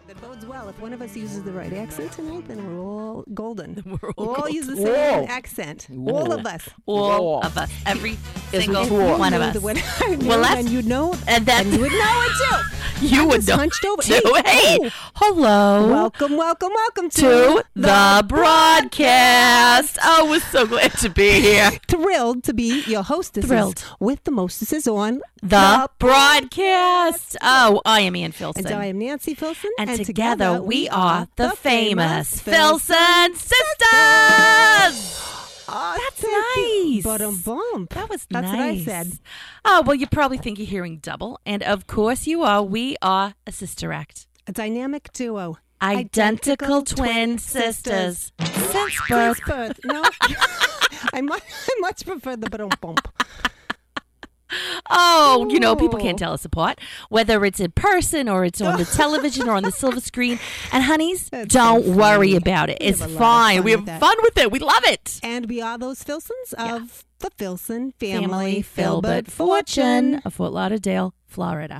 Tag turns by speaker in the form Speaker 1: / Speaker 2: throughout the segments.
Speaker 1: That bodes well. If one of us uses the right accent tonight, then we're all golden.
Speaker 2: We're
Speaker 1: all use the same accent. All of us.
Speaker 2: All of us. Every single one of us.
Speaker 1: And you'd know, and you would know it too.
Speaker 2: You would know
Speaker 1: hunched over.
Speaker 2: too. Hey, hello.
Speaker 1: Welcome
Speaker 2: to the broadcast. Oh, we're so glad to be here.
Speaker 1: Thrilled to be your hostesses with the mostesses on
Speaker 2: the broadcast. Oh, I am Ann Filson.
Speaker 1: And I am Nancy Filson.
Speaker 2: And together we are the famous Filson Sisters.
Speaker 1: Oh,
Speaker 2: that's nice.
Speaker 1: Bump.
Speaker 2: That's
Speaker 1: nice. What I said.
Speaker 2: Oh, well, you probably think you're hearing double. And of course you are. We are a sister act.
Speaker 1: A dynamic duo.
Speaker 2: Identical twin sisters. Since birth.
Speaker 1: No. I much prefer the bump.
Speaker 2: Oh, you know, people can't tell us apart, whether it's in person or it's on the television or on the silver screen. And honeys, don't worry about it. It's fine. We have fun with it. We love it.
Speaker 1: And we are those Filsons of the Filson family Filbert fortune
Speaker 2: of Fort Lauderdale, Florida.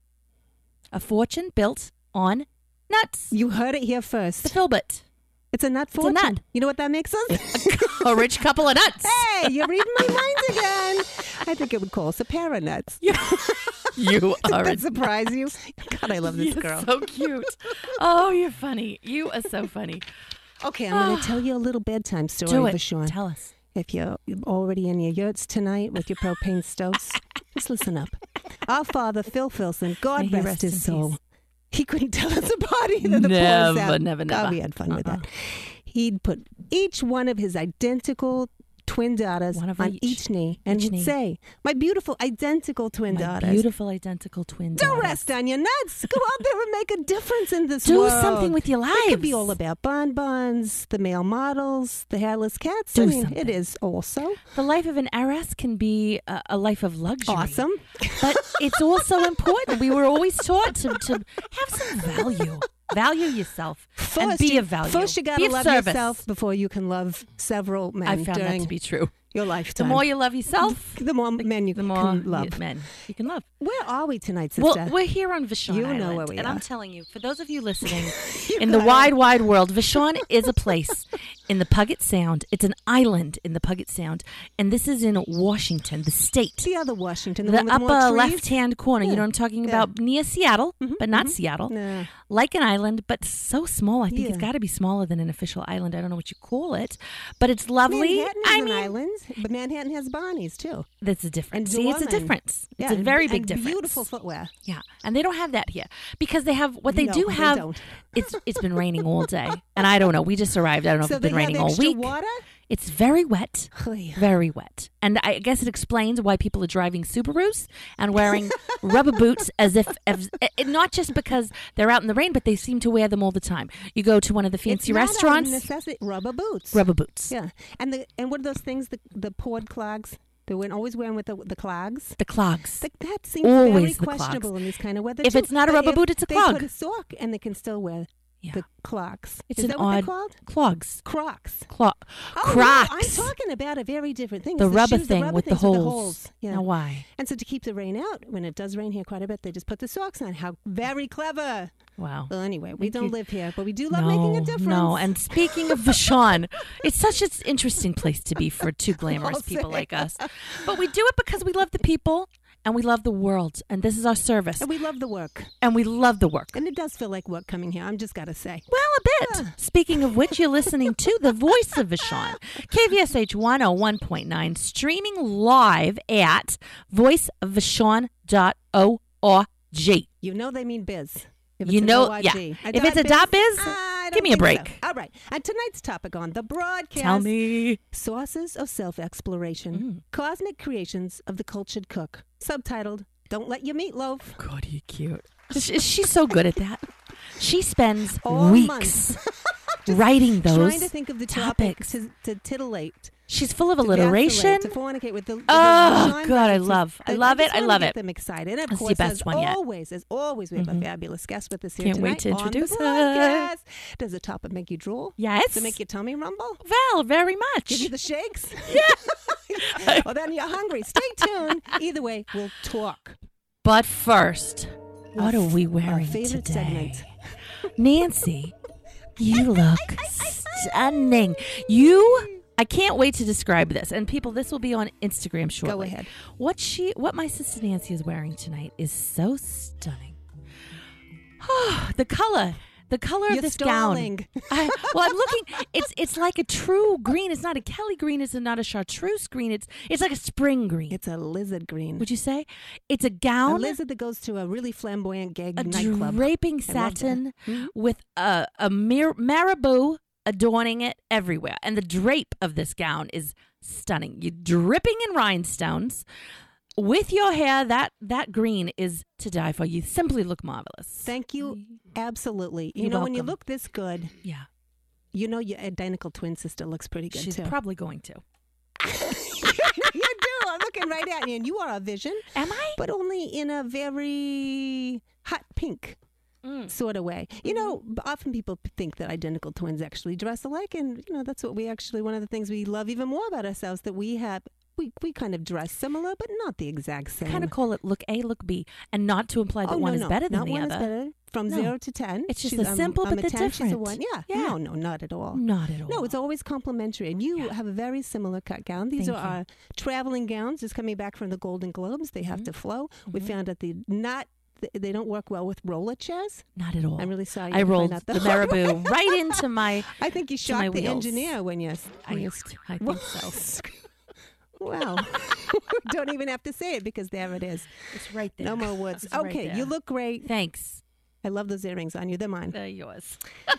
Speaker 2: A fortune built on nuts.
Speaker 1: You heard it here first.
Speaker 2: The Filbert.
Speaker 1: It's a nut fortune.
Speaker 2: It's a nut.
Speaker 1: You know what that makes us?
Speaker 2: A rich couple of nuts.
Speaker 1: Hey, you're reading my mind again. I think it would call us a pair of nuts.
Speaker 2: You are.
Speaker 1: Did that surprise you? God, I love this girl.
Speaker 2: So cute. Oh, you're funny. You are so funny.
Speaker 1: Okay, I'm going to tell you a little bedtime story,
Speaker 2: Do it.
Speaker 1: Vashon.
Speaker 2: Tell us.
Speaker 1: If you're already in your yurts tonight with your propane stoves, just listen up. Our father, Phil Filson, God rest his soul. He couldn't tell us apart either.
Speaker 2: Never.
Speaker 1: God, we had fun with that. He'd put each one of his identical twin daughters on each knee, and he'd say, "My beautiful identical twin daughters.
Speaker 2: Beautiful identical twin daughters.
Speaker 1: Don't rest on your nuts. Go out there and make a difference in this world.
Speaker 2: Do something with your lives.
Speaker 1: It could be all about bonbons, the male models, the hairless cats.
Speaker 2: Something.
Speaker 1: It is also.
Speaker 2: The life of an heiress can be a life of luxury.
Speaker 1: Awesome.
Speaker 2: But it's also important. We were always taught to have some value. Value yourself and be of value.
Speaker 1: First, you got to love yourself before you can love several men.
Speaker 2: I found that to be true.
Speaker 1: Your lifetime.
Speaker 2: The more you love yourself,
Speaker 1: the more men you can love.
Speaker 2: Men you can love.
Speaker 1: Where are we tonight, sister?
Speaker 2: Well, we're here on Vashon Island.
Speaker 1: You know where we are.
Speaker 2: And I'm telling you, for those of you listening in the wide, wide world, Vashon is a place in the Puget Sound. It's an island in the Puget Sound. And this is in Washington, the state.
Speaker 1: The other Washington. The
Speaker 2: one
Speaker 1: with
Speaker 2: upper
Speaker 1: more trees?
Speaker 2: left-hand corner. Yeah. You know what I'm talking about? Near Seattle, but not Seattle.
Speaker 1: No.
Speaker 2: Like an island, but so small. I think it's got to be smaller than an official island. I don't know what you call it. But it's lovely.
Speaker 1: Manhattan is an island, but Manhattan has Bonnies, too.
Speaker 2: That's a difference.
Speaker 1: And
Speaker 2: See, it's a difference. It's a very big difference.
Speaker 1: Beautiful footwear.
Speaker 2: Yeah. And they don't have that here. Because they have, what they do have,
Speaker 1: don't.
Speaker 2: It's been raining all day. And I don't know. We just arrived. I don't know if it's been raining all week.
Speaker 1: Water?
Speaker 2: It's very wet. Very wet. And I guess it explains why people are driving Subarus and wearing rubber boots as if, not just because they're out in the rain, but they seem to wear them all the time. You go to one of the fancy restaurants.
Speaker 1: It's not a necessity. Rubber boots.
Speaker 2: Rubber boots.
Speaker 1: Yeah. And what are those things, the poured clogs? They were always wearing with the clogs.
Speaker 2: The clogs.
Speaker 1: That seems
Speaker 2: always
Speaker 1: very questionable in this kind of weather.
Speaker 2: If it's not a rubber boot, it's a clog.
Speaker 1: They put a sock and they can still wear the clogs.
Speaker 2: It's
Speaker 1: Is
Speaker 2: an
Speaker 1: that what
Speaker 2: odd
Speaker 1: they're called?
Speaker 2: Clogs.
Speaker 1: Crocs.
Speaker 2: Crocs.
Speaker 1: No, I'm talking about a very different thing.
Speaker 2: The rubber
Speaker 1: shoes,
Speaker 2: thing with the holes.
Speaker 1: Yeah.
Speaker 2: Now why?
Speaker 1: And so to keep the rain out, when it does rain here quite a bit, they just put the socks on. How very clever.
Speaker 2: Wow.
Speaker 1: Well, anyway, we don't live here, but we do love making a difference.
Speaker 2: No, and speaking of Vashon, it's such an interesting place to be for two glamorous people like us. But we do it because we love the people. And we love the world. And this is our service.
Speaker 1: And we love the work.
Speaker 2: And we love the work.
Speaker 1: And it does feel like work coming here. I'm just got to say.
Speaker 2: Well, a bit. Speaking of which, you're listening to The Voice of Vashon. KVSH 101.9. Streaming live at voiceofvashon.org.
Speaker 1: You know they mean biz.
Speaker 2: If it's a dot biz, give me a break.
Speaker 1: So. All right. And tonight's topic on the broadcast.
Speaker 2: Tell me.
Speaker 1: Sources of self-exploration. Cosmic creations of the cultured cook. Subtitled, Don't Let Your Meatloaf.
Speaker 2: God, you're cute. She's so good at that. She spends
Speaker 1: all
Speaker 2: weeks writing those
Speaker 1: trying to think of the
Speaker 2: topics.
Speaker 1: To titillate.
Speaker 2: She's full of alliteration.
Speaker 1: To fornicate with the
Speaker 2: God, I love it. I love it.
Speaker 1: Them excited. And of
Speaker 2: That's
Speaker 1: course,
Speaker 2: the best one yet.
Speaker 1: As always, we have a fabulous guest with us here
Speaker 2: Can't
Speaker 1: tonight.
Speaker 2: wait to introduce
Speaker 1: her. Does the topic make you drool?
Speaker 2: Yes.
Speaker 1: Does it make your tummy rumble?
Speaker 2: Well, very much.
Speaker 1: Give you the shakes?
Speaker 2: Yeah.
Speaker 1: Well, then you're hungry. Stay tuned. Either way, we'll talk.
Speaker 2: But first, what are we wearing
Speaker 1: our favorite
Speaker 2: today?
Speaker 1: segment.
Speaker 2: Nancy, you look stunning. I can't wait to describe this. And people, this will be on Instagram shortly.
Speaker 1: Go ahead.
Speaker 2: What my sister Nancy is wearing tonight is so stunning. The color of this gown. I'm looking. It's like a true green. It's not a Kelly green. It's not a chartreuse green. It's like a spring green.
Speaker 1: It's a lizard green.
Speaker 2: Would you say? It's a gown.
Speaker 1: A lizard that goes to a really flamboyant gay nightclub.
Speaker 2: A draping satin with a marabou adorning it everywhere. And the drape of this gown is stunning. You're dripping in rhinestones. With your hair, that green is to die for. You simply look marvelous.
Speaker 1: Thank you. Absolutely.
Speaker 2: You're welcome.
Speaker 1: When you look this good, your identical twin sister looks pretty good,
Speaker 2: She's
Speaker 1: too.
Speaker 2: She's probably going to.
Speaker 1: You do. I'm looking right at you, and you are a vision.
Speaker 2: Am I?
Speaker 1: But only in a very hot pink sort of way. Often people think that identical twins actually dress alike, and, that's what one of the things we love even more about ourselves, that we have. We kind of dress similar, but not the exact same.
Speaker 2: Kind of call it look A, look B, and not to imply that one is better than the other.
Speaker 1: Not one is better. From 0 to 10.
Speaker 2: It's just a simple, but the
Speaker 1: 10,
Speaker 2: different.
Speaker 1: She's a 1. Yeah. No, not at all.
Speaker 2: Not at all.
Speaker 1: No, it's always complimentary. And you have a very similar cut gown. These are our traveling gowns. Just coming back from the Golden Globes. They have to flow. We found that they don't work well with roller chairs.
Speaker 2: Not at all.
Speaker 1: I'm really sorry.
Speaker 2: I rolled the marabou right into my
Speaker 1: I think you shocked the engineer when you...
Speaker 2: I think so.
Speaker 1: Well, don't even have to say it because there it is.
Speaker 2: It's right there.
Speaker 1: No more words. Okay,
Speaker 2: right
Speaker 1: you look great.
Speaker 2: Thanks.
Speaker 1: I love those earrings on you. They're mine.
Speaker 2: They're yours.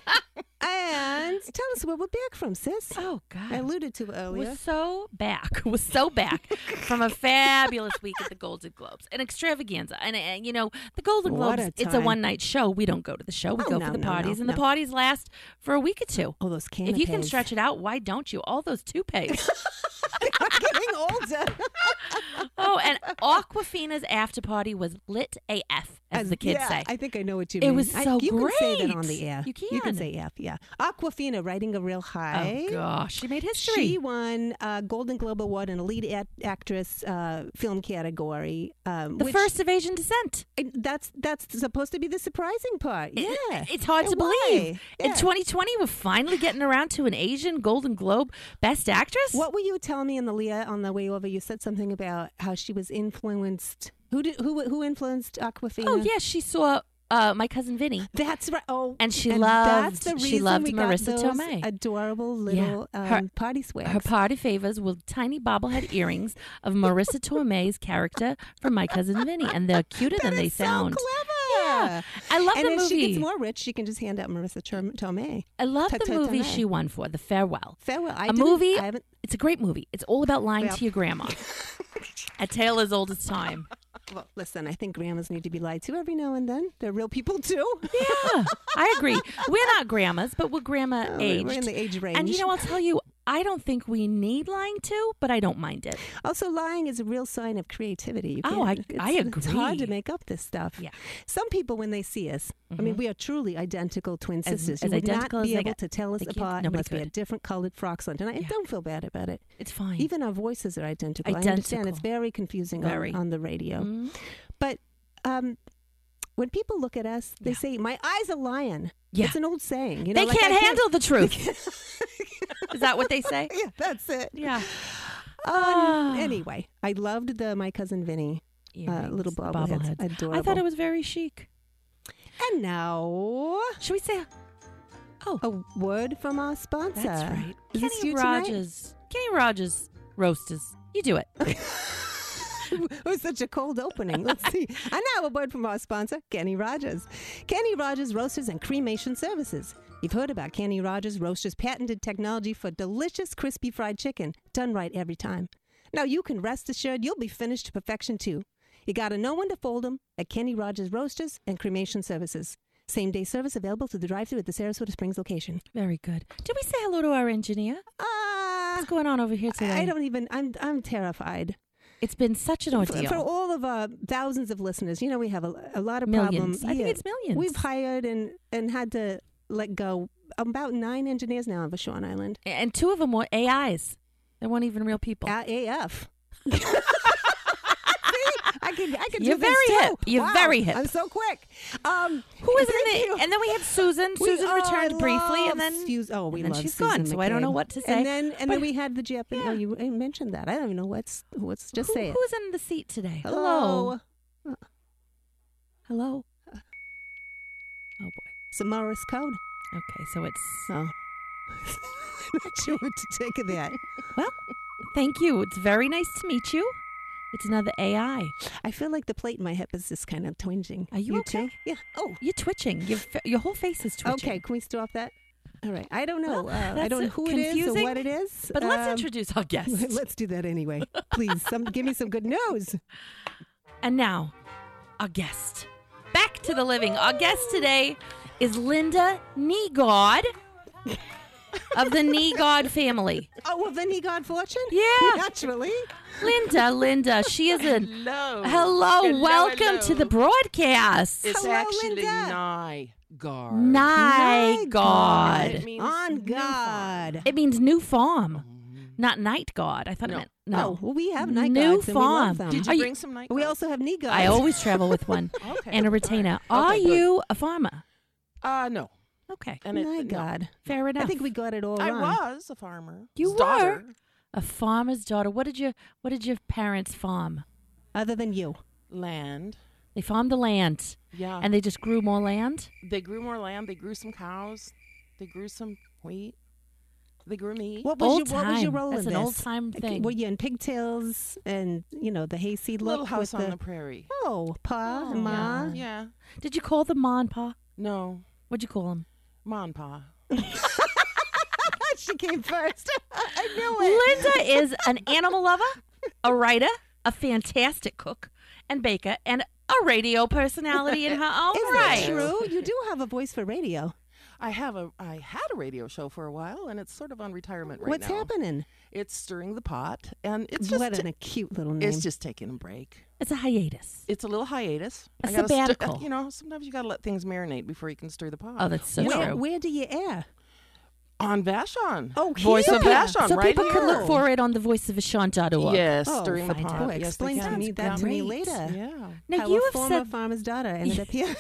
Speaker 1: And tell us where we're back from, sis.
Speaker 2: Oh, God.
Speaker 1: I alluded to earlier.
Speaker 2: We're so back from a fabulous week at the Golden Globes. An extravaganza. And, the Golden Globes, it's a one-night show. We don't go to the show. We go for the parties. And the parties last for a week or two.
Speaker 1: Oh, those canapes.
Speaker 2: If you can stretch it out, why don't you? All those toupees.
Speaker 1: I'm getting older.
Speaker 2: And Aquafina's after party was lit AF, as the kids say.
Speaker 1: I think I know what you mean.
Speaker 2: It was so
Speaker 1: you
Speaker 2: great.
Speaker 1: You can say that on the air.
Speaker 2: You can.
Speaker 1: You can say F, yeah. Aquafina riding a real high.
Speaker 2: Oh, gosh. She made history.
Speaker 1: She won a Golden Globe Award in a lead actress film category.
Speaker 2: The first of Asian descent.
Speaker 1: That's supposed to be the surprising part. Yeah.
Speaker 2: It's hard to believe. Yeah. In 2020, we're finally getting around to an Asian Golden Globe Best Actress.
Speaker 1: What were you telling me on the way over? You said something about how she was influenced. Who influenced Aquafina?
Speaker 2: Oh, yeah. She saw My Cousin Vinny.
Speaker 1: That's right. Oh,
Speaker 2: and she loved Marissa Tomei.
Speaker 1: Adorable little party sweats.
Speaker 2: Her party favors were tiny bobblehead earrings of Marissa Tomei's character from My Cousin Vinny, and they're cuter than they sound.
Speaker 1: So clever.
Speaker 2: Yeah, I love the movie.
Speaker 1: And if she gets more rich, she can just hand out Marissa Tomei.
Speaker 2: I love the movie she won for, The Farewell.
Speaker 1: Movie.
Speaker 2: It's a great movie. It's all about lying to your grandma. A tale as old as time.
Speaker 1: Well, listen, I think grandmas need to be lied to every now and then. They're real people, too.
Speaker 2: Yeah, I agree. We're not grandmas, but we're grandma-aged.
Speaker 1: We're in the age range.
Speaker 2: And, I'll tell you, I don't think we need lying to, but I don't mind it.
Speaker 1: Also, lying is a real sign of creativity.
Speaker 2: I agree.
Speaker 1: It's hard to make up this stuff.
Speaker 2: Yeah.
Speaker 1: Some people, when they see us, I mean, we are truly identical twin sisters.
Speaker 2: As
Speaker 1: you would
Speaker 2: identical
Speaker 1: not be
Speaker 2: as
Speaker 1: able to tell us apart unless we had different colored frocks on. And I don't feel bad about it.
Speaker 2: It's fine.
Speaker 1: Even our voices are identical. I understand it's very confusing on the radio. Mm-hmm. But when people look at us, they say, my eyes are lying. Yeah. It's an old saying.
Speaker 2: They can't handle the truth. Is that what they say?
Speaker 1: Yeah, that's it.
Speaker 2: Yeah.
Speaker 1: Anyway, I loved My Cousin Vinny little bobbleheads. Adorable.
Speaker 2: I thought it was very chic.
Speaker 1: And now,
Speaker 2: should we say
Speaker 1: a word from our sponsor?
Speaker 2: That's right.
Speaker 1: Kenny
Speaker 2: Rogers Roasters. You do it.
Speaker 1: It was such a cold opening. Let's see. And now a word from our sponsor, Kenny Rogers. Kenny Rogers Roasters and Cremation Services. You've heard about Kenny Rogers Roasters' patented technology for delicious, crispy fried chicken, done right every time. Now you can rest assured you'll be finished to perfection too. You gotta know when to fold them at Kenny Rogers Roasters and Cremation Services. Same-day service available through the drive-thru at the Sarasota Springs location.
Speaker 2: Very good. Did we say hello to our engineer? What's going on over here today?
Speaker 1: I'm terrified.
Speaker 2: It's been such an ordeal.
Speaker 1: For all of our thousands of listeners, we have a lot of
Speaker 2: millions.
Speaker 1: problems.
Speaker 2: I think it's millions.
Speaker 1: We've hired and had to let go about 9 engineers now on Vashon Island.
Speaker 2: And 2 of them were AIs. They weren't even real people.
Speaker 1: AF. See, I can
Speaker 2: You're
Speaker 1: do this
Speaker 2: very
Speaker 1: too.
Speaker 2: hip. You're
Speaker 1: Wow,
Speaker 2: very hip.
Speaker 1: I'm so quick.
Speaker 2: Who was in
Speaker 1: thank
Speaker 2: the?
Speaker 1: you.
Speaker 2: And then we had Susan. Susan returned briefly, and then
Speaker 1: we
Speaker 2: and then
Speaker 1: love
Speaker 2: she's
Speaker 1: Susan
Speaker 2: gone. So I don't know
Speaker 1: McCabe.
Speaker 2: what to say.
Speaker 1: And then we had the Japanese. Oh, you mentioned that. I don't even know what's. Just say it.
Speaker 2: Who's in the seat today?
Speaker 1: Hello.
Speaker 2: Hello. Oh boy.
Speaker 1: It's a Morse code.
Speaker 2: Okay, so it's.
Speaker 1: Oh. I'm not sure what to take of that.
Speaker 2: Well, thank you. It's very nice to meet you. It's another AI.
Speaker 1: I feel like the plate in my hip is just kind of twinging.
Speaker 2: Are you okay?
Speaker 1: too? Yeah. Oh.
Speaker 2: You're twitching. Your whole face is twitching.
Speaker 1: Okay. Can we stop that? All right. I don't know. I
Speaker 2: that's
Speaker 1: don't know who it is or
Speaker 2: confusing,
Speaker 1: what it is.
Speaker 2: But let's introduce our guest.
Speaker 1: Let's do that anyway. Please, give me some good news.
Speaker 2: And now, our guest. Back to the living. Our guest today is Linda Negod of the Negod family.
Speaker 1: Oh, of the Negod fortune?
Speaker 2: Yeah.
Speaker 1: Naturally.
Speaker 2: Linda, she is a...
Speaker 3: Hello.
Speaker 2: Welcome to the broadcast.
Speaker 3: It's
Speaker 1: Hello,
Speaker 3: actually
Speaker 1: Linda.
Speaker 3: Nygard.
Speaker 2: Nigod.
Speaker 3: It means
Speaker 1: On
Speaker 3: new farm.
Speaker 1: God.
Speaker 2: It means new farm, not night god. I thought it
Speaker 3: No.
Speaker 2: meant... No.
Speaker 1: Oh, well, we have night
Speaker 2: New
Speaker 1: gods and we
Speaker 2: farm.
Speaker 1: love them.
Speaker 3: Did
Speaker 2: Are
Speaker 3: you
Speaker 2: you-
Speaker 3: bring some night
Speaker 1: We
Speaker 3: gods?
Speaker 1: also have knee gods.
Speaker 2: I always travel with one
Speaker 3: Okay.
Speaker 2: and a retainer.
Speaker 3: All
Speaker 2: Are
Speaker 3: right. Okay, good.
Speaker 2: you a farmer?
Speaker 3: No.
Speaker 2: Okay.
Speaker 3: And
Speaker 1: My
Speaker 3: no.
Speaker 1: God.
Speaker 2: Fair enough.
Speaker 1: I think we got it all
Speaker 3: I
Speaker 1: wrong.
Speaker 3: was a farmer.
Speaker 2: You
Speaker 3: daughter.
Speaker 2: A farmer's daughter. What did your parents farm?
Speaker 1: Other than you.
Speaker 3: Land.
Speaker 2: They farmed the land,
Speaker 3: Yeah.
Speaker 2: and they just grew more land.
Speaker 3: they grew more land. They grew some cows. They grew some wheat. They grew meat.
Speaker 1: What was
Speaker 2: Old
Speaker 1: your
Speaker 2: time.
Speaker 1: role
Speaker 2: That's
Speaker 1: in
Speaker 2: an
Speaker 1: this?
Speaker 2: old time thing.
Speaker 1: Were you in pigtails and, the hayseed
Speaker 3: Little
Speaker 1: look
Speaker 3: house
Speaker 1: with
Speaker 3: on the prairie.
Speaker 1: Oh, Pa and Ma.
Speaker 3: Yeah.
Speaker 2: Did you call them Ma and Pa?
Speaker 3: No.
Speaker 2: What'd you call them?
Speaker 3: Ma and Pa.
Speaker 1: She came first. I knew it.
Speaker 2: Linda is an animal lover, a writer, a fantastic cook and baker, and a radio personality in her own
Speaker 1: Is
Speaker 2: right.
Speaker 1: that true? You do have a voice for radio.
Speaker 3: I had a radio show for a while, and it's sort of on retirement right
Speaker 1: What's
Speaker 3: now.
Speaker 1: happening?
Speaker 3: It's Stirring the Pot, and it's just
Speaker 1: What a cute little name.
Speaker 3: it's just taking a break.
Speaker 2: It's a hiatus.
Speaker 3: It's a little hiatus.
Speaker 2: A
Speaker 3: I gotta
Speaker 2: sabbatical.
Speaker 3: sometimes you got to let things marinate before you can stir the pot.
Speaker 2: Oh, that's so
Speaker 1: where,
Speaker 2: true.
Speaker 1: where do you air?
Speaker 3: On Vashon.
Speaker 1: Oh,
Speaker 3: Voice of
Speaker 1: here.
Speaker 3: Vashon,
Speaker 2: So
Speaker 3: right
Speaker 2: people
Speaker 3: here.
Speaker 2: can look for it on the voiceofashant.org.
Speaker 3: Yes,
Speaker 1: Oh,
Speaker 3: Stirring the
Speaker 1: fine.
Speaker 3: Pot.
Speaker 1: Boy,
Speaker 3: Yes,
Speaker 1: explain
Speaker 3: they can.
Speaker 1: that to me
Speaker 2: Great.
Speaker 1: later.
Speaker 3: Yeah.
Speaker 2: Now
Speaker 1: How
Speaker 2: you
Speaker 1: a
Speaker 2: have
Speaker 1: former
Speaker 2: said
Speaker 1: farmer's daughter ended up here.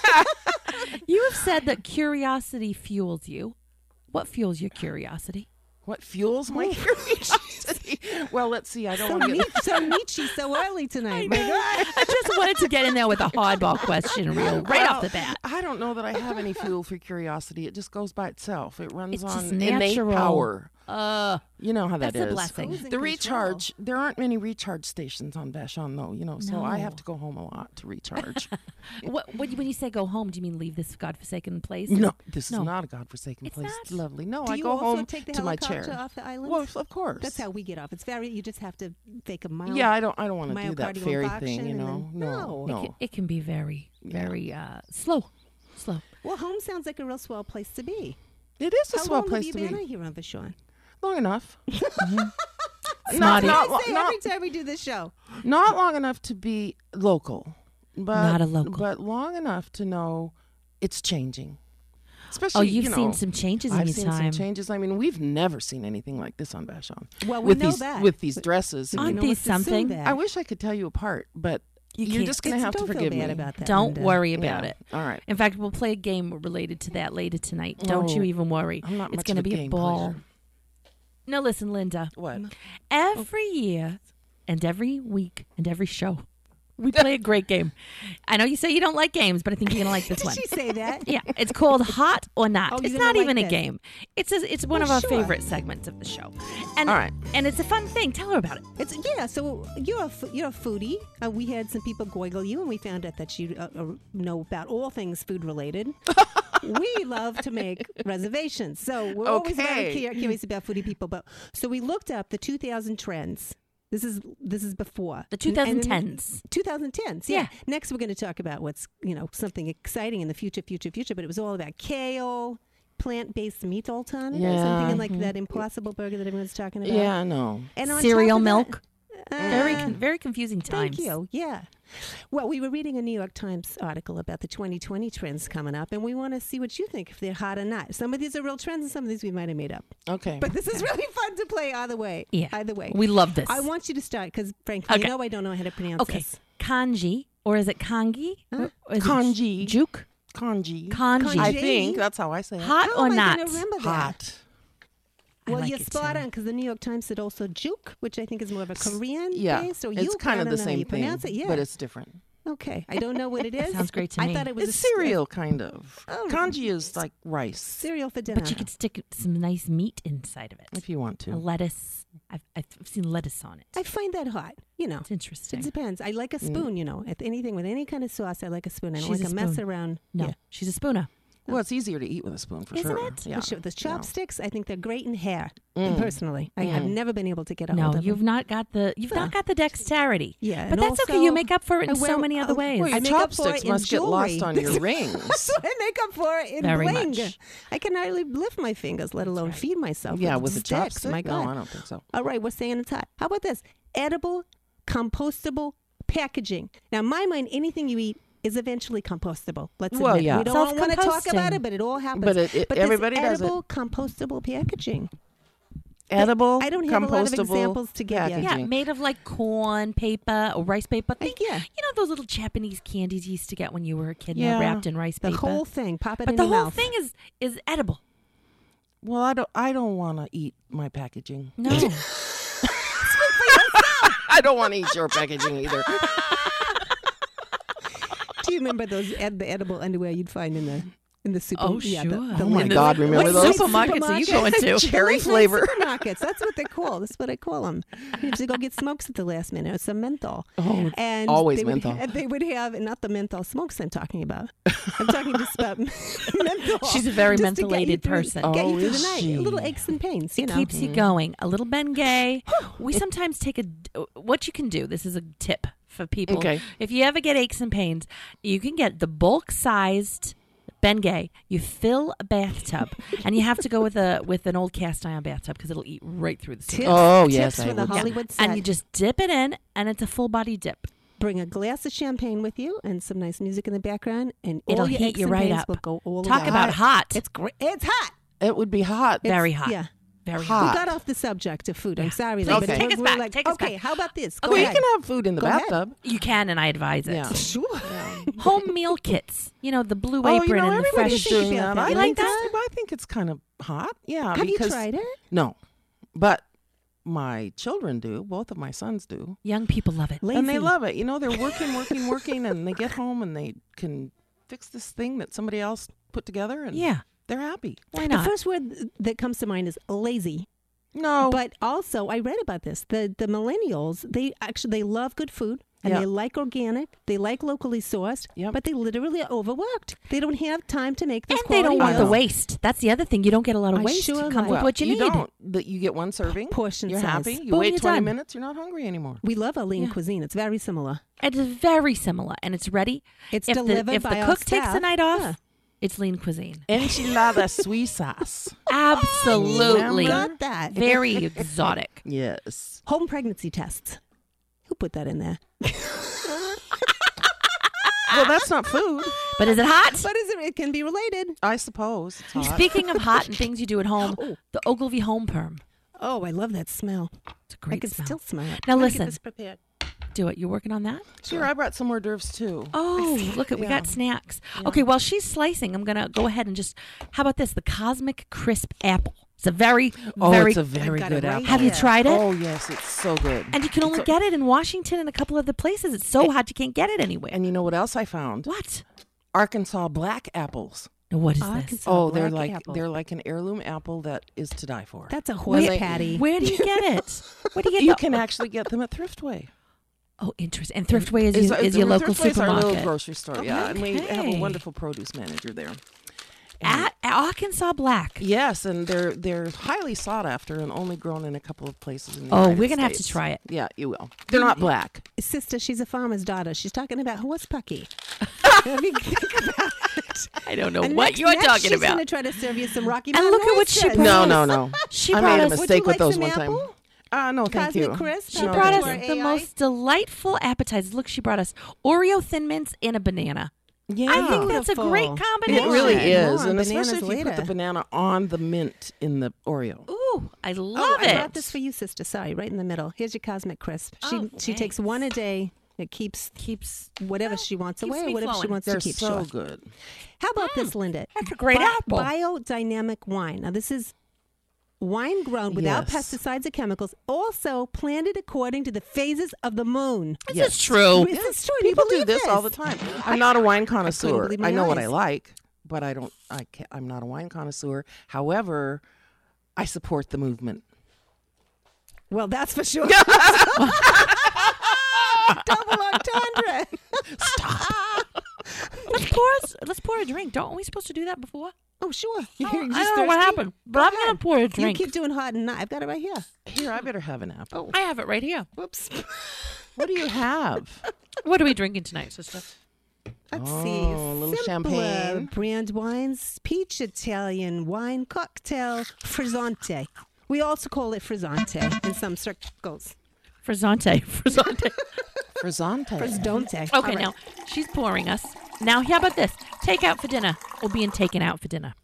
Speaker 2: you have said that curiosity fuels you. What fuels your curiosity?
Speaker 3: What fuels my curiosity? Well, let's see. I don't want to get.
Speaker 1: So Nietzsche so early tonight. My God.
Speaker 2: I just wanted to get in there with a hardball question right off the bat.
Speaker 3: I don't know that I have any fuel for curiosity. It just goes by itself. It runs
Speaker 2: It's
Speaker 3: on
Speaker 2: just
Speaker 3: innate
Speaker 2: natural.
Speaker 3: power. You know how that
Speaker 2: That's
Speaker 3: is.
Speaker 2: a blessing.
Speaker 1: Who's in
Speaker 3: The
Speaker 1: control?
Speaker 3: recharge. There aren't many recharge stations on Vashon, though. So I
Speaker 2: No.
Speaker 3: have to go home a lot to recharge.
Speaker 2: When you say go home, do you mean leave this godforsaken place?
Speaker 3: No, this
Speaker 2: No.
Speaker 3: is not a godforsaken
Speaker 2: It's
Speaker 3: place.
Speaker 2: not?
Speaker 3: It's lovely. No,
Speaker 1: Do
Speaker 3: I
Speaker 1: you
Speaker 3: go
Speaker 1: also
Speaker 3: home
Speaker 1: take the
Speaker 3: to my
Speaker 1: helicopter
Speaker 3: chair.
Speaker 1: off the island?
Speaker 3: Well, of course.
Speaker 1: That's how we get off. It's you just have to fake a mile.
Speaker 3: Yeah, I don't want to do that
Speaker 1: myocardial
Speaker 3: ferry
Speaker 1: infarction
Speaker 3: thing.
Speaker 1: and
Speaker 3: No,
Speaker 1: then-
Speaker 3: no,
Speaker 1: No.
Speaker 3: no.
Speaker 2: It can be very, very slow.
Speaker 1: Well, home sounds like a real swell place to be.
Speaker 3: It is a
Speaker 1: How
Speaker 3: swell
Speaker 1: long
Speaker 3: place
Speaker 1: have
Speaker 3: to
Speaker 1: you been
Speaker 3: be.
Speaker 1: out here on Vashon?
Speaker 3: Long enough.
Speaker 2: Snotty.
Speaker 1: I say every time we do this show.
Speaker 3: Not long enough to be local, but
Speaker 2: Not a local.
Speaker 3: but long enough to know it's changing. Especially,
Speaker 2: Oh, you've
Speaker 3: you know,
Speaker 2: seen some changes in
Speaker 3: I've
Speaker 2: your
Speaker 3: seen
Speaker 2: time.
Speaker 3: some changes. I mean, we've never seen anything like this on Vashon.
Speaker 1: Well, we
Speaker 3: with
Speaker 1: know
Speaker 3: these
Speaker 1: that.
Speaker 3: with these dresses.
Speaker 2: Aren't
Speaker 1: You know,
Speaker 2: these
Speaker 1: let's assume
Speaker 2: something?
Speaker 1: that.
Speaker 3: I wish I could tell you apart, but
Speaker 2: You
Speaker 3: you're
Speaker 2: can't.
Speaker 3: just going to have to
Speaker 1: Don't
Speaker 3: forgive
Speaker 1: feel bad
Speaker 3: me.
Speaker 1: about that.
Speaker 2: Don't
Speaker 1: Linda.
Speaker 2: worry about
Speaker 3: Yeah.
Speaker 2: it.
Speaker 3: All right.
Speaker 2: In fact, we'll play a game related to that later tonight. Don't
Speaker 3: Oh,
Speaker 2: you even worry.
Speaker 3: I'm not
Speaker 2: It's
Speaker 3: much
Speaker 2: going to
Speaker 3: of a
Speaker 2: be a
Speaker 3: game
Speaker 2: ball.
Speaker 3: player.
Speaker 2: No, listen, Linda.
Speaker 3: What?
Speaker 2: Every year and every week and every show, we play a great game. I know you say you don't like games, but I think you're going to like this
Speaker 1: Did
Speaker 2: one.
Speaker 1: she say that?
Speaker 2: Yeah, it's called Hot or Not.
Speaker 1: Oh,
Speaker 2: It's
Speaker 1: you're
Speaker 2: not
Speaker 1: gonna
Speaker 2: even
Speaker 1: like
Speaker 2: a
Speaker 1: this.
Speaker 2: game. It's one of
Speaker 1: Oh,
Speaker 2: our
Speaker 1: sure.
Speaker 2: favorite segments of the show. And
Speaker 3: All right.
Speaker 2: and it's a fun thing. Tell her about it.
Speaker 1: So you're a foodie. We had some people goigle you, and we found out that you know about all things food related. We love to make reservations, so we're always very
Speaker 3: Okay.
Speaker 1: curious about foodie people. But so we looked up the 2000 trends. This is before
Speaker 2: The
Speaker 1: And then
Speaker 2: 2010s.
Speaker 1: 2010s.
Speaker 2: Yeah.
Speaker 1: Next, we're going to talk about what's something exciting in the future. But it was all about kale, plant-based meat alternatives. I'm
Speaker 3: Yeah.
Speaker 1: thinking like that Impossible Burger that everyone's talking about.
Speaker 3: Yeah, I know.
Speaker 1: And on
Speaker 2: Cereal
Speaker 1: top of
Speaker 2: milk.
Speaker 1: that,
Speaker 2: Very confusing times.
Speaker 1: Thank you. Yeah. Well, we were reading a New York Times article about the 2020 trends coming up, and we want to see what you think, if they're hot or not. Some of these are real trends, and some of these we might have made up.
Speaker 3: Okay.
Speaker 1: But this is really fun to play either way.
Speaker 2: Yeah.
Speaker 1: Either way.
Speaker 2: We love this.
Speaker 1: I want you to start because, frankly,
Speaker 2: Okay.
Speaker 1: I don't know how to pronounce
Speaker 2: Okay.
Speaker 1: this.
Speaker 2: Kanji, or is it kangi?
Speaker 1: Huh?
Speaker 2: Or is it
Speaker 3: Kanji.
Speaker 2: Juke?
Speaker 3: Kanji.
Speaker 2: Kanji.
Speaker 3: I
Speaker 1: Kanji.
Speaker 3: think that's how I say it.
Speaker 2: Hot
Speaker 1: How
Speaker 2: or
Speaker 1: am I
Speaker 2: not?
Speaker 1: going to remember that?
Speaker 3: Hot.
Speaker 1: Well,
Speaker 2: like
Speaker 1: you're
Speaker 2: it
Speaker 1: spot
Speaker 2: too.
Speaker 1: on because the New York Times said also juke, which I think is more of a Korean
Speaker 3: Yeah.
Speaker 1: based. Or
Speaker 3: It's
Speaker 1: yuk.
Speaker 3: kind
Speaker 1: I
Speaker 3: of
Speaker 1: don't
Speaker 3: the
Speaker 1: know how
Speaker 3: same
Speaker 1: you
Speaker 3: thing,
Speaker 1: pronounce it. Yeah.
Speaker 3: but it's different.
Speaker 1: Okay. I don't know what it is.
Speaker 2: Sounds great to
Speaker 1: I
Speaker 2: me.
Speaker 1: thought it was
Speaker 3: It's
Speaker 1: a
Speaker 3: cereal, kind of.
Speaker 1: Oh.
Speaker 3: Kanji is like rice,
Speaker 1: cereal for dinner.
Speaker 2: But you could stick some nice meat inside of it.
Speaker 3: if you want
Speaker 2: A
Speaker 3: to.
Speaker 2: lettuce. I've seen lettuce on it.
Speaker 1: I find that hot.
Speaker 2: It's interesting.
Speaker 1: It depends. I like a spoon, If anything with any kind of sauce, I like a spoon. I don't
Speaker 2: She's
Speaker 1: like
Speaker 2: a
Speaker 1: a mess
Speaker 2: spoon.
Speaker 1: around.
Speaker 2: No,
Speaker 1: Yeah.
Speaker 2: she's a spooner.
Speaker 3: Well, it's easier to eat with a spoon for
Speaker 2: Isn't
Speaker 3: sure.
Speaker 2: it?
Speaker 3: Yeah.
Speaker 1: The chopsticks, I think they're great in hair.
Speaker 3: Mm.
Speaker 1: Personally, I've never been able to get a
Speaker 2: No,
Speaker 1: hold of
Speaker 2: you've
Speaker 1: them.
Speaker 2: not got the dexterity.
Speaker 1: Yeah,
Speaker 2: But
Speaker 1: and
Speaker 2: that's okay.
Speaker 1: also,
Speaker 2: You make up for it in
Speaker 1: I wear-
Speaker 2: so many other
Speaker 1: oh,
Speaker 2: ways.
Speaker 3: Well, your
Speaker 1: I make up for
Speaker 3: chopsticks
Speaker 1: it in
Speaker 3: must get lost
Speaker 1: jewelry.
Speaker 3: on your rings.
Speaker 1: I make up for it in
Speaker 2: Very
Speaker 1: bling.
Speaker 2: much.
Speaker 1: I can hardly lift my fingers, let alone feed myself.
Speaker 3: Yeah, with a
Speaker 1: sticks.
Speaker 3: chopstick?
Speaker 1: My God.
Speaker 3: No, I don't think so.
Speaker 1: All right, we're saying it's hot. How about this? Edible, compostable packaging. Now, in my mind, anything you eat is eventually compostable. Let's
Speaker 3: Well,
Speaker 1: admit.
Speaker 3: yeah.
Speaker 1: We don't want to talk
Speaker 2: Self-composting.
Speaker 1: about it, but it all happens.
Speaker 3: But
Speaker 1: this
Speaker 3: everybody does it.
Speaker 1: edible, compostable packaging.
Speaker 3: Edible,
Speaker 1: I don't have a lot of
Speaker 3: compostable
Speaker 1: examples to give you.
Speaker 3: packaging.
Speaker 2: Yeah, made of like corn, paper, or rice paper. Think,
Speaker 1: yeah.
Speaker 2: You know those little Japanese candies you used to get when you were a kid,
Speaker 3: Yeah.
Speaker 2: wrapped in rice
Speaker 1: The
Speaker 2: paper.
Speaker 1: whole thing. Pop it
Speaker 2: but
Speaker 1: in
Speaker 2: the
Speaker 1: your
Speaker 2: whole
Speaker 1: mouth.
Speaker 2: thing is edible.
Speaker 3: Well, I don't want to eat my packaging.
Speaker 2: No,
Speaker 3: I don't want to eat your packaging either.
Speaker 1: Do you remember those the edible underwear you'd find in the super?
Speaker 2: Oh,
Speaker 1: yeah,
Speaker 2: sure.
Speaker 3: Oh my God, remember
Speaker 2: what
Speaker 3: those?
Speaker 2: supermarkets are you going to?
Speaker 3: Cherry
Speaker 1: Late night
Speaker 3: flavor.
Speaker 1: supermarkets. That's what they're called. That's what I call them. You have to go get smokes at the last minute or some menthol.
Speaker 3: Oh,
Speaker 1: And
Speaker 3: always
Speaker 1: they
Speaker 3: menthol.
Speaker 1: They would have, not the menthol smokes I'm talking about. I'm talking just about menthol.
Speaker 2: She's a very
Speaker 1: Just to get you
Speaker 2: mentholated
Speaker 1: through-
Speaker 2: person.
Speaker 1: Get you
Speaker 3: Oh,
Speaker 1: through the
Speaker 3: is
Speaker 1: night.
Speaker 3: she?
Speaker 1: Little aches and pains,
Speaker 2: It keeps you going. A little Bengay. We sometimes take what you can do. This is a tip for people.
Speaker 3: Okay.
Speaker 2: If you ever get aches and pains, you can get the bulk-sized Bengay. You fill a bathtub, and you have to go with an old cast iron bathtub because it'll eat right through the
Speaker 1: Tips,
Speaker 2: skin.
Speaker 3: Oh, yes,
Speaker 1: tips
Speaker 3: I
Speaker 1: for the
Speaker 3: would.
Speaker 1: Hollywood set.
Speaker 2: And you just dip it in, and it's a full body dip.
Speaker 1: bring a glass of champagne with you and some nice music in the background, and
Speaker 2: It'll
Speaker 1: all your
Speaker 2: heat
Speaker 1: aches
Speaker 2: you
Speaker 1: and
Speaker 2: right
Speaker 1: pains
Speaker 2: up.
Speaker 1: will go all the
Speaker 2: Talk
Speaker 1: way.
Speaker 2: about hot.
Speaker 1: It's great. It's hot.
Speaker 3: It would be hot.
Speaker 2: Very hot.
Speaker 1: Yeah.
Speaker 2: Very
Speaker 3: Hot.
Speaker 1: We got off the subject of food. I'm
Speaker 2: Yeah.
Speaker 1: sorry.
Speaker 2: Please,
Speaker 1: though, but
Speaker 3: take
Speaker 1: we're-
Speaker 2: us
Speaker 1: we're
Speaker 2: back,
Speaker 1: like,
Speaker 2: take us
Speaker 1: okay,
Speaker 2: back.
Speaker 1: how about this? Go
Speaker 3: Well, you
Speaker 1: ahead.
Speaker 3: can have food in the
Speaker 1: Go ahead.
Speaker 3: bathtub.
Speaker 2: You can, and I advise it.
Speaker 3: Yeah.
Speaker 1: Sure.
Speaker 2: Home meal kits. You know, the blue
Speaker 3: Oh,
Speaker 2: apron
Speaker 3: you know,
Speaker 2: and the
Speaker 3: everybody's
Speaker 2: fresh.
Speaker 3: doing
Speaker 1: about
Speaker 3: that.
Speaker 1: that.
Speaker 3: I
Speaker 1: You
Speaker 2: like
Speaker 3: think it's-
Speaker 2: that?
Speaker 3: I think it's kind of hot. Yeah.
Speaker 1: Have you
Speaker 3: because,
Speaker 1: tried it?
Speaker 3: No, but my children do. Both of my sons do.
Speaker 2: Young people love it.
Speaker 3: And they
Speaker 1: Lazy.
Speaker 3: love it. You know, they're working, and they get home and they can fix this thing that somebody else put together, and
Speaker 2: Yeah.
Speaker 3: they're happy.
Speaker 2: Why
Speaker 1: The
Speaker 2: not?
Speaker 1: first word that comes to mind is lazy.
Speaker 3: No,
Speaker 1: But also, I read about this. The millennials, they love good food. And
Speaker 3: Yeah.
Speaker 1: they like organic. They like locally sourced.
Speaker 3: Yep.
Speaker 1: But they literally are overworked. They don't have time to make this
Speaker 2: And they don't
Speaker 1: quality
Speaker 2: want the
Speaker 1: meal.
Speaker 2: waste. That's the other thing. You don't get a lot of
Speaker 1: I
Speaker 2: waste.
Speaker 1: sure
Speaker 2: to come
Speaker 1: like-
Speaker 2: with what you need.
Speaker 3: don't. But you get one serving.
Speaker 1: Portion
Speaker 3: You're
Speaker 1: size.
Speaker 3: happy. You
Speaker 2: Boom,
Speaker 3: wait
Speaker 2: you're
Speaker 3: 20
Speaker 2: done.
Speaker 3: minutes. You're not hungry anymore.
Speaker 1: We love our lean
Speaker 2: Yeah.
Speaker 1: cuisine. It's very similar.
Speaker 2: It is very similar, and it's ready.
Speaker 1: It's
Speaker 2: if
Speaker 1: delivered
Speaker 2: if
Speaker 1: by
Speaker 2: the
Speaker 1: our
Speaker 2: cook takes the
Speaker 1: staff.
Speaker 2: night off,
Speaker 1: Yeah.
Speaker 2: it's lean cuisine.
Speaker 3: Enchilada Suizas.
Speaker 2: Absolutely.
Speaker 1: Got that.
Speaker 2: Very exotic.
Speaker 3: Yes.
Speaker 1: Home pregnancy tests. Who put that in there?
Speaker 3: Well, that's not food,
Speaker 2: But is it hot?
Speaker 1: But it can be related.
Speaker 3: I suppose. It's hot.
Speaker 2: Speaking of hot and things you do at home,
Speaker 1: Oh.
Speaker 2: the Ogilvy Home Perm.
Speaker 1: Oh, I love that smell.
Speaker 2: It's a
Speaker 1: I
Speaker 2: great
Speaker 1: can
Speaker 2: smell.
Speaker 1: still smell it.
Speaker 2: Now
Speaker 1: I'm gonna
Speaker 2: listen.
Speaker 1: Get this prepared.
Speaker 2: Do it. You're working on that?
Speaker 3: Sure, I brought some hors d'oeuvres too.
Speaker 2: Oh, look at we got snacks. Okay, while she's slicing, I'm gonna go ahead and just. How about this? The Cosmic Crisp Apple. It's a very, very.
Speaker 3: it's a very
Speaker 1: got it
Speaker 3: good
Speaker 1: right
Speaker 3: apple.
Speaker 2: Have you
Speaker 1: here.
Speaker 2: tried it?
Speaker 3: Oh, yes, it's so good.
Speaker 2: And you can only get it in Washington and a couple other places. It's so hot you can't get it anywhere.
Speaker 3: And you know what else I found?
Speaker 2: What?
Speaker 3: Arkansas black apples.
Speaker 2: Now, what is this?
Speaker 1: Arkansas
Speaker 3: Oh,
Speaker 1: black apple.
Speaker 3: they're like an heirloom apple that is to die for.
Speaker 1: That's a horse
Speaker 3: Where-
Speaker 1: patty.
Speaker 2: Where do you get it? Where do you get
Speaker 3: You
Speaker 2: the-
Speaker 3: can actually get them at Thriftway.
Speaker 2: Oh, interesting. And Thriftway is your local
Speaker 3: Thriftway's our
Speaker 2: supermarket.
Speaker 3: little grocery store, yeah. And we have a
Speaker 2: Okay.
Speaker 3: wonderful produce manager there.
Speaker 2: At Arkansas Black.
Speaker 3: Yes, and they're highly sought after and only grown in a couple of places in the
Speaker 2: Oh,
Speaker 3: United
Speaker 2: we're gonna have to
Speaker 3: States.
Speaker 2: try it.
Speaker 3: Yeah, you will. They're not black.
Speaker 1: Sister, she's a farmer's daughter. She's talking about horse pucky. I mean, think about it.
Speaker 2: I don't know
Speaker 1: And
Speaker 2: what
Speaker 1: next-
Speaker 2: you're
Speaker 1: next
Speaker 2: talking
Speaker 1: she's
Speaker 2: about.
Speaker 1: going to try to serve you some Rocky
Speaker 2: And
Speaker 1: Mountain
Speaker 2: look at what she
Speaker 1: oysters.
Speaker 2: brought
Speaker 3: No,
Speaker 2: us.
Speaker 3: no, no.
Speaker 2: She
Speaker 3: I
Speaker 2: brought
Speaker 3: made a
Speaker 2: us-
Speaker 1: Would
Speaker 3: mistake
Speaker 1: you
Speaker 3: with
Speaker 1: like
Speaker 3: those
Speaker 1: some
Speaker 3: one
Speaker 1: apple?
Speaker 3: time. No, thank
Speaker 1: Cosmic
Speaker 3: you.
Speaker 1: Crisp.
Speaker 2: She
Speaker 1: No,
Speaker 2: brought
Speaker 1: thank
Speaker 2: us
Speaker 1: you.
Speaker 2: the most delightful appetizers. Look, she brought us Oreo Thin Mints and a banana.
Speaker 3: Yeah.
Speaker 2: I think that's a great
Speaker 1: Beautiful.
Speaker 2: combination.
Speaker 3: It really
Speaker 1: More
Speaker 3: is,
Speaker 1: on
Speaker 3: and
Speaker 1: bananas
Speaker 3: especially if you put
Speaker 1: later.
Speaker 3: the banana on the mint in the Oreo.
Speaker 2: Ooh, I love
Speaker 1: Oh, I
Speaker 2: it.
Speaker 1: brought this for you, sister. Sorry, right in the middle. Here's your Cosmic Crisp. She
Speaker 2: Oh,
Speaker 1: she takes
Speaker 2: thanks.
Speaker 1: one a day. It keeps whatever she wants
Speaker 2: keeps
Speaker 1: away,
Speaker 2: me
Speaker 1: or whatever she
Speaker 2: flowing.
Speaker 1: wants
Speaker 3: They're
Speaker 1: to keep.
Speaker 3: so
Speaker 1: Sure.
Speaker 3: good.
Speaker 1: How about this, Linda?
Speaker 2: That's a great apple.
Speaker 1: Biodynamic wine. Now, this is wine grown without
Speaker 3: Yes.
Speaker 1: pesticides or chemicals, also planted according to the phases of the moon.
Speaker 2: This
Speaker 3: Yes.
Speaker 2: is true.
Speaker 1: This is true. Do you
Speaker 3: People do
Speaker 1: believe
Speaker 3: this all the time. I'm not a wine connoisseur.
Speaker 1: believe my
Speaker 3: I know what
Speaker 1: eyes.
Speaker 3: I like, but I don't. I'm not a wine connoisseur. However, I support the movement.
Speaker 1: Well, that's for sure. Double entendre.
Speaker 2: Let's pour a drink. Don't we supposed to do that before?
Speaker 1: Oh, sure.
Speaker 2: I
Speaker 1: You're
Speaker 2: don't
Speaker 1: just
Speaker 2: know what
Speaker 1: thirsty?
Speaker 2: happened, but I'm gonna
Speaker 1: ahead.
Speaker 2: pour a
Speaker 1: You
Speaker 2: drink.
Speaker 1: keep doing hot and not. I've got it right here.
Speaker 3: Here, I better have an apple.
Speaker 2: I have it right here.
Speaker 1: Whoops.
Speaker 3: What do you have?
Speaker 2: What are we drinking tonight, sister?
Speaker 1: Let's
Speaker 3: Oh,
Speaker 1: see.
Speaker 3: a little
Speaker 1: Simpler
Speaker 3: champagne.
Speaker 1: brand wines, peach Italian wine cocktail, frizzante. We also call it frizzante in some circles.
Speaker 2: Frizzante.
Speaker 3: Frizzante.
Speaker 1: Frizzante.
Speaker 2: Okay,
Speaker 1: All right.
Speaker 2: now she's pouring us. Now, how about this? Take out for dinner or being taken out for dinner?